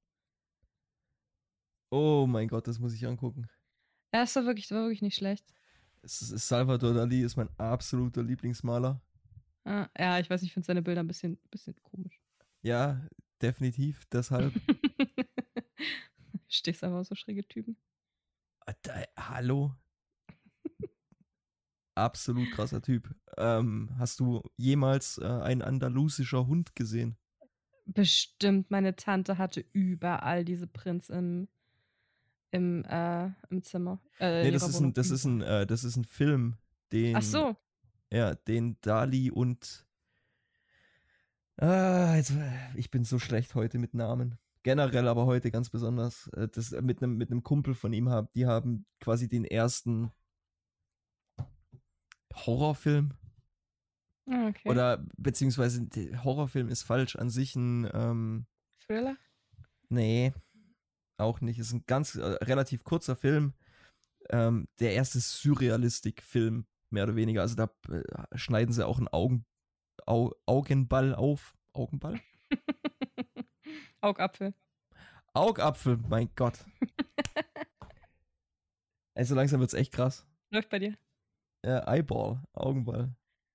S1: Oh mein Gott, das muss ich angucken.
S2: Ja, das war wirklich, das war wirklich nicht schlecht.
S1: Es ist, Salvador Dali ist mein absoluter Lieblingsmaler.
S2: Ah, ja, ich weiß, ich finde seine Bilder ein bisschen, bisschen komisch.
S1: Ja, definitiv, deshalb.
S2: Stehst einfach auf so schräge Typen.
S1: Da, hallo? Absolut krasser Typ. Ähm, hast du jemals äh, ein andalusischer Hund gesehen?
S2: Bestimmt, meine Tante hatte überall diese Prints im, im, äh, im Zimmer. Äh,
S1: Nee,
S2: in
S1: das
S2: ihrer
S1: ist
S2: Wohnung.
S1: ein, das ist ein, äh, das ist ein Film, den,
S2: Ach so.
S1: ja, den Dali und ah, jetzt, ich bin so schlecht heute mit Namen. Generell, aber heute ganz besonders. Äh, das mit einem mit einem Kumpel von ihm haben, die haben quasi den ersten Horrorfilm.
S2: Okay.
S1: Oder beziehungsweise Horrorfilm ist falsch, an sich ein ähm,
S2: Thriller?
S1: Nee, auch nicht. Ist ein ganz äh, relativ kurzer Film. Ähm, der erste Surrealistik-Film, mehr oder weniger. Also da äh, schneiden sie auch einen Augen, Au, Augenball auf. Augenball?
S2: Augapfel.
S1: Augapfel, mein Gott. Also langsam wird's echt krass.
S2: Läuft bei dir.
S1: Äh, Eyeball, Augenball.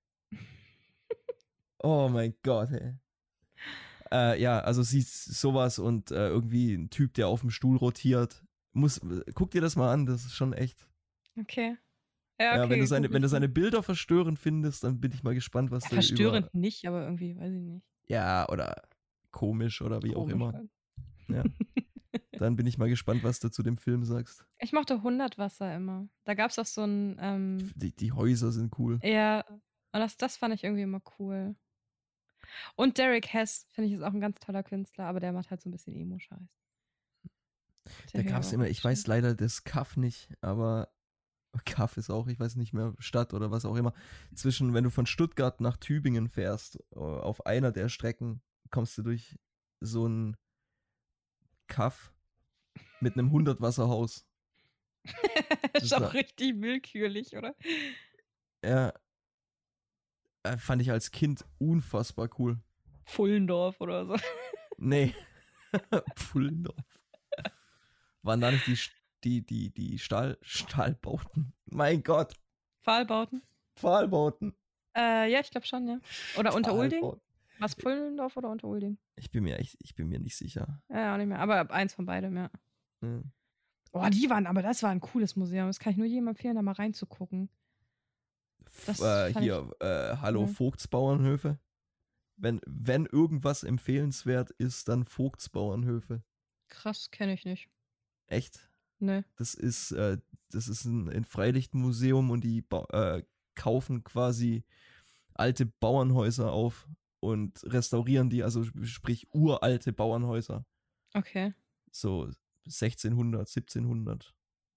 S1: Oh mein Gott, ey. Äh, ja, also siehst sowas und äh, irgendwie ein Typ, der auf dem Stuhl rotiert. Muss, guck dir das mal an, das ist schon echt.
S2: Okay. Ja, okay.
S1: Ja, wenn du seine,
S2: gut,
S1: wenn du
S2: gut.
S1: seine Bilder verstörend findest, dann bin ich mal gespannt, was
S2: Ja,
S1: du
S2: verstörend
S1: über.
S2: nicht, aber irgendwie, weiß ich nicht.
S1: Ja, oder komisch oder wie auch
S2: Komisch
S1: immer.
S2: halt.
S1: Ja. Dann bin ich mal gespannt, was du zu dem Film sagst.
S2: Ich mochte hundert Wasser immer. Da gab es auch so ein. Ähm,
S1: Die, die Häuser sind cool.
S2: ja, und das, das fand ich irgendwie immer cool. Und Derek Hess, finde ich, ist auch ein ganz toller Künstler, aber der macht halt so ein bisschen Emo-Scheiß.
S1: Da gab es immer, ich weiß leider das Kaff nicht, aber Kaff ist auch, ich weiß nicht mehr, Stadt oder was auch immer. Zwischen, wenn du von Stuttgart nach Tübingen fährst, auf einer der Strecken kommst du durch so ein Kaff mit einem hundert-Wasserhaus.
S2: Das ist auch richtig willkürlich, oder?
S1: Ja. Fand ich als Kind unfassbar cool.
S2: Pfullendorf oder so.
S1: Nee. Pfullendorf. Waren da nicht die, die, die, die Stahl, Stahlbauten? Mein Gott.
S2: Pfahlbauten?
S1: Pfahlbauten.
S2: Äh, ja, ich glaube schon, ja. Oder Unterulding? Was, Pfullendorf oder Unterulding?
S1: Ich bin mir echt, ich bin mir nicht sicher.
S2: Ja, auch nicht mehr. Aber eins von beidem, ja.
S1: ja.
S2: Oh, die waren, aber das war ein cooles Museum. Das kann ich nur jedem empfehlen, da mal reinzugucken.
S1: Das äh, hier, ich, äh, Hallo ja. Vogtsbauernhöfe. Wenn, wenn irgendwas empfehlenswert ist, dann Vogtsbauernhöfe.
S2: Krass, kenne ich nicht.
S1: Echt?
S2: Ne.
S1: Das ist, äh, das ist ein, ein Freilichtmuseum und die äh, kaufen quasi alte Bauernhäuser auf und restaurieren die, also sprich uralte Bauernhäuser.
S2: Okay.
S1: So sechzehnhundert, siebzehnhundert.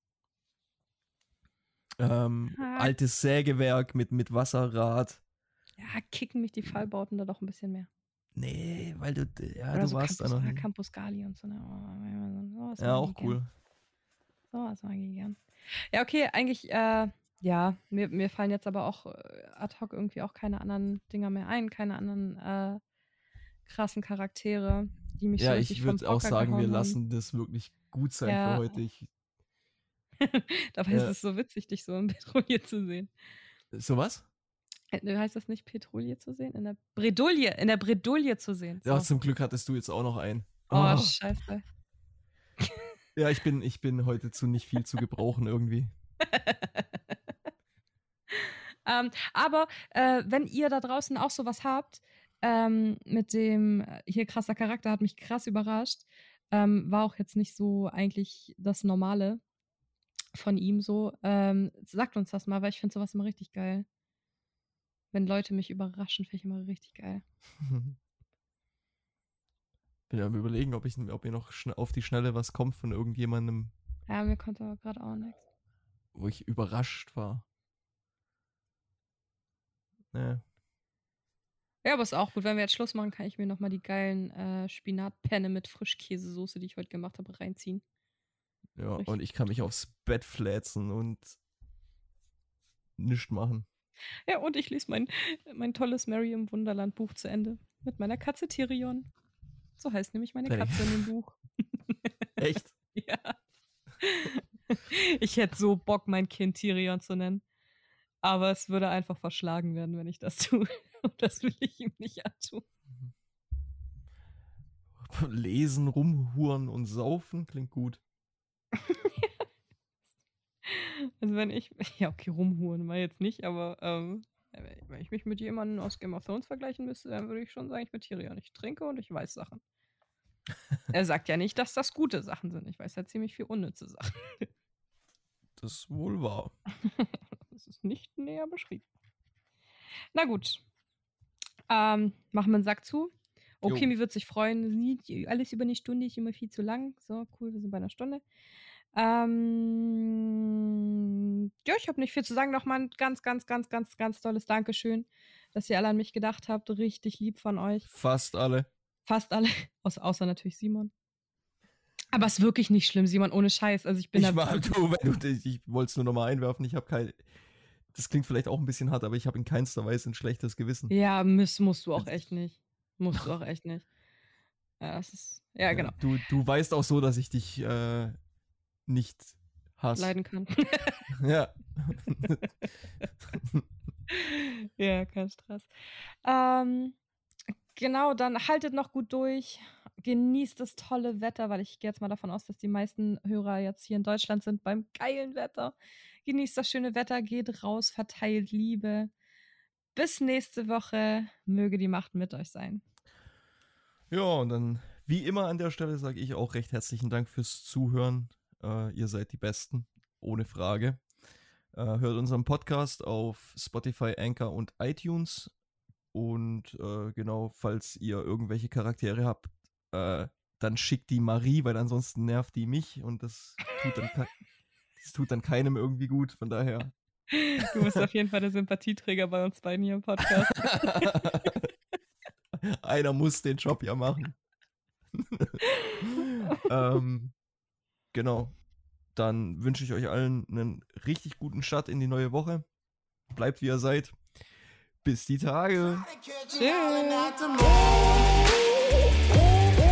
S1: Ähm, ah. Altes Sägewerk mit, mit Wasserrad.
S2: Ja, kicken mich die Fallbauten da doch ein bisschen mehr.
S1: Nee, weil du, ja,
S2: Oder
S1: du
S2: so
S1: warst
S2: Campus,
S1: da noch nicht.
S2: Campus Gali und so. Ne? Oh,
S1: ja, auch cool.
S2: So was mag ich gern. Ja, okay, eigentlich, äh, ja, mir, mir fallen jetzt aber auch äh, ad hoc irgendwie auch keine anderen Dinger mehr ein, keine anderen äh, krassen Charaktere, die mich
S1: ja,
S2: so richtig vom
S1: Ja, ich würde auch sagen, wir
S2: haben.
S1: lassen das wirklich gut sein
S2: ja.
S1: für heute. Ich,
S2: Dabei ja. ist es so witzig, dich so in Petrouille zu sehen.
S1: So was?
S2: Heißt das nicht Petrouille zu sehen? In der Bredouille, in der Bredouille zu sehen. So.
S1: Ja, zum Glück hattest du jetzt auch noch einen.
S2: Oh, oh. scheiße.
S1: Ja, ich bin, ich bin heute zu nicht viel zu gebrauchen irgendwie.
S2: ähm, aber äh, wenn ihr da draußen auch sowas habt, ähm, mit dem, hier krasser Charakter, hat mich krass überrascht, ähm, war auch jetzt nicht so eigentlich das Normale. von ihm so. Ähm, sagt uns das mal, weil ich finde sowas immer richtig geil. Wenn Leute mich überraschen, finde ich immer richtig geil.
S1: Bin ja am Überlegen, ob, ich, ob mir noch schn- auf die Schnelle was kommt von irgendjemandem,
S2: Ja, mir kommt aber gerade auch nichts.
S1: wo ich überrascht war. Ja.
S2: Ja, aber ist auch gut. Wenn wir jetzt Schluss machen, kann ich mir nochmal die geilen äh, Spinatpenne mit Frischkäsesoße, die ich heute gemacht habe, reinziehen.
S1: Ja,
S2: Richtig
S1: und ich kann mich aufs Bett fläzen und nichts machen.
S2: Ja, und ich lese mein, mein tolles Mary im Wunderland Buch zu Ende. Mit meiner Katze Tyrion. So heißt nämlich meine
S1: Hey.
S2: Katze in dem Buch.
S1: Echt?
S2: Ja. Ich hätte so Bock, mein Kind Tyrion zu nennen. Aber es würde einfach verschlagen werden, wenn ich das tue. Und das will ich ihm nicht antun.
S1: Lesen, rumhuren und saufen klingt gut.
S2: Also wenn ich, ja okay, rumhuren mal jetzt nicht, aber ähm, wenn ich mich mit jemandem aus Game of Thrones vergleichen müsste, dann würde ich schon sagen, ich bin Tyrion. Ich trinke und ich weiß Sachen. Er sagt ja nicht, dass das gute Sachen sind. Ich weiß ja ziemlich viel unnütze Sachen.
S1: Das ist wohl wahr.
S2: Das ist nicht näher beschrieben. Na gut. Ähm, machen wir einen Sack zu. Oh,
S1: Jo.
S2: Kimi wird sich freuen. Alles über eine Stunde ist immer viel zu lang. So, cool, wir sind bei einer Stunde. Ähm, ja, ich habe nicht viel zu sagen. Nochmal ein ganz, ganz, ganz, ganz, ganz tolles Dankeschön, dass ihr alle an mich gedacht habt. Richtig lieb von euch.
S1: Fast alle.
S2: Fast alle. Außer, außer natürlich Simon. Aber es ist wirklich nicht schlimm, Simon, ohne Scheiß. Also ich bin
S1: Ich,
S2: da
S1: war, du, wenn du, ich wollte es nur nochmal einwerfen. Ich habe kein. Das klingt vielleicht auch ein bisschen hart, aber ich habe in keinster Weise ein schlechtes Gewissen.
S2: Ja, muss, musst du auch echt nicht. Musst du auch echt nicht. Ja, das ist. Ja,
S1: Ja,
S2: genau.
S1: Du, du weißt auch so, dass ich dich äh, nicht hasse.
S2: Leiden kann.
S1: Ja.
S2: Ja, kein Stress. Ähm, genau, dann haltet noch gut durch. Genießt das tolle Wetter, weil ich gehe jetzt mal davon aus, dass die meisten Hörer jetzt hier in Deutschland sind beim geilen Wetter. Genießt das schöne Wetter, geht raus, verteilt Liebe. Bis nächste Woche. Möge die Macht mit euch sein.
S1: Ja, und dann, wie immer an der Stelle, sage ich auch recht herzlichen Dank fürs Zuhören. Äh, ihr seid die Besten, ohne Frage. Äh, hört unseren Podcast auf Spotify, Anchor und iTunes. Und äh, genau, falls ihr irgendwelche Charaktere habt, äh, dann schickt die Marie, weil ansonsten nervt die mich und das tut dann, ke- das tut dann keinem irgendwie gut. Von daher.
S2: Du bist auf jeden Fall der Sympathieträger bei uns beiden hier im Podcast.
S1: Einer muss den Job ja machen. ähm, genau. Dann wünsche ich euch allen einen richtig guten Start in die neue Woche. Bleibt wie ihr seid. Bis die Tage.
S2: Tschüss.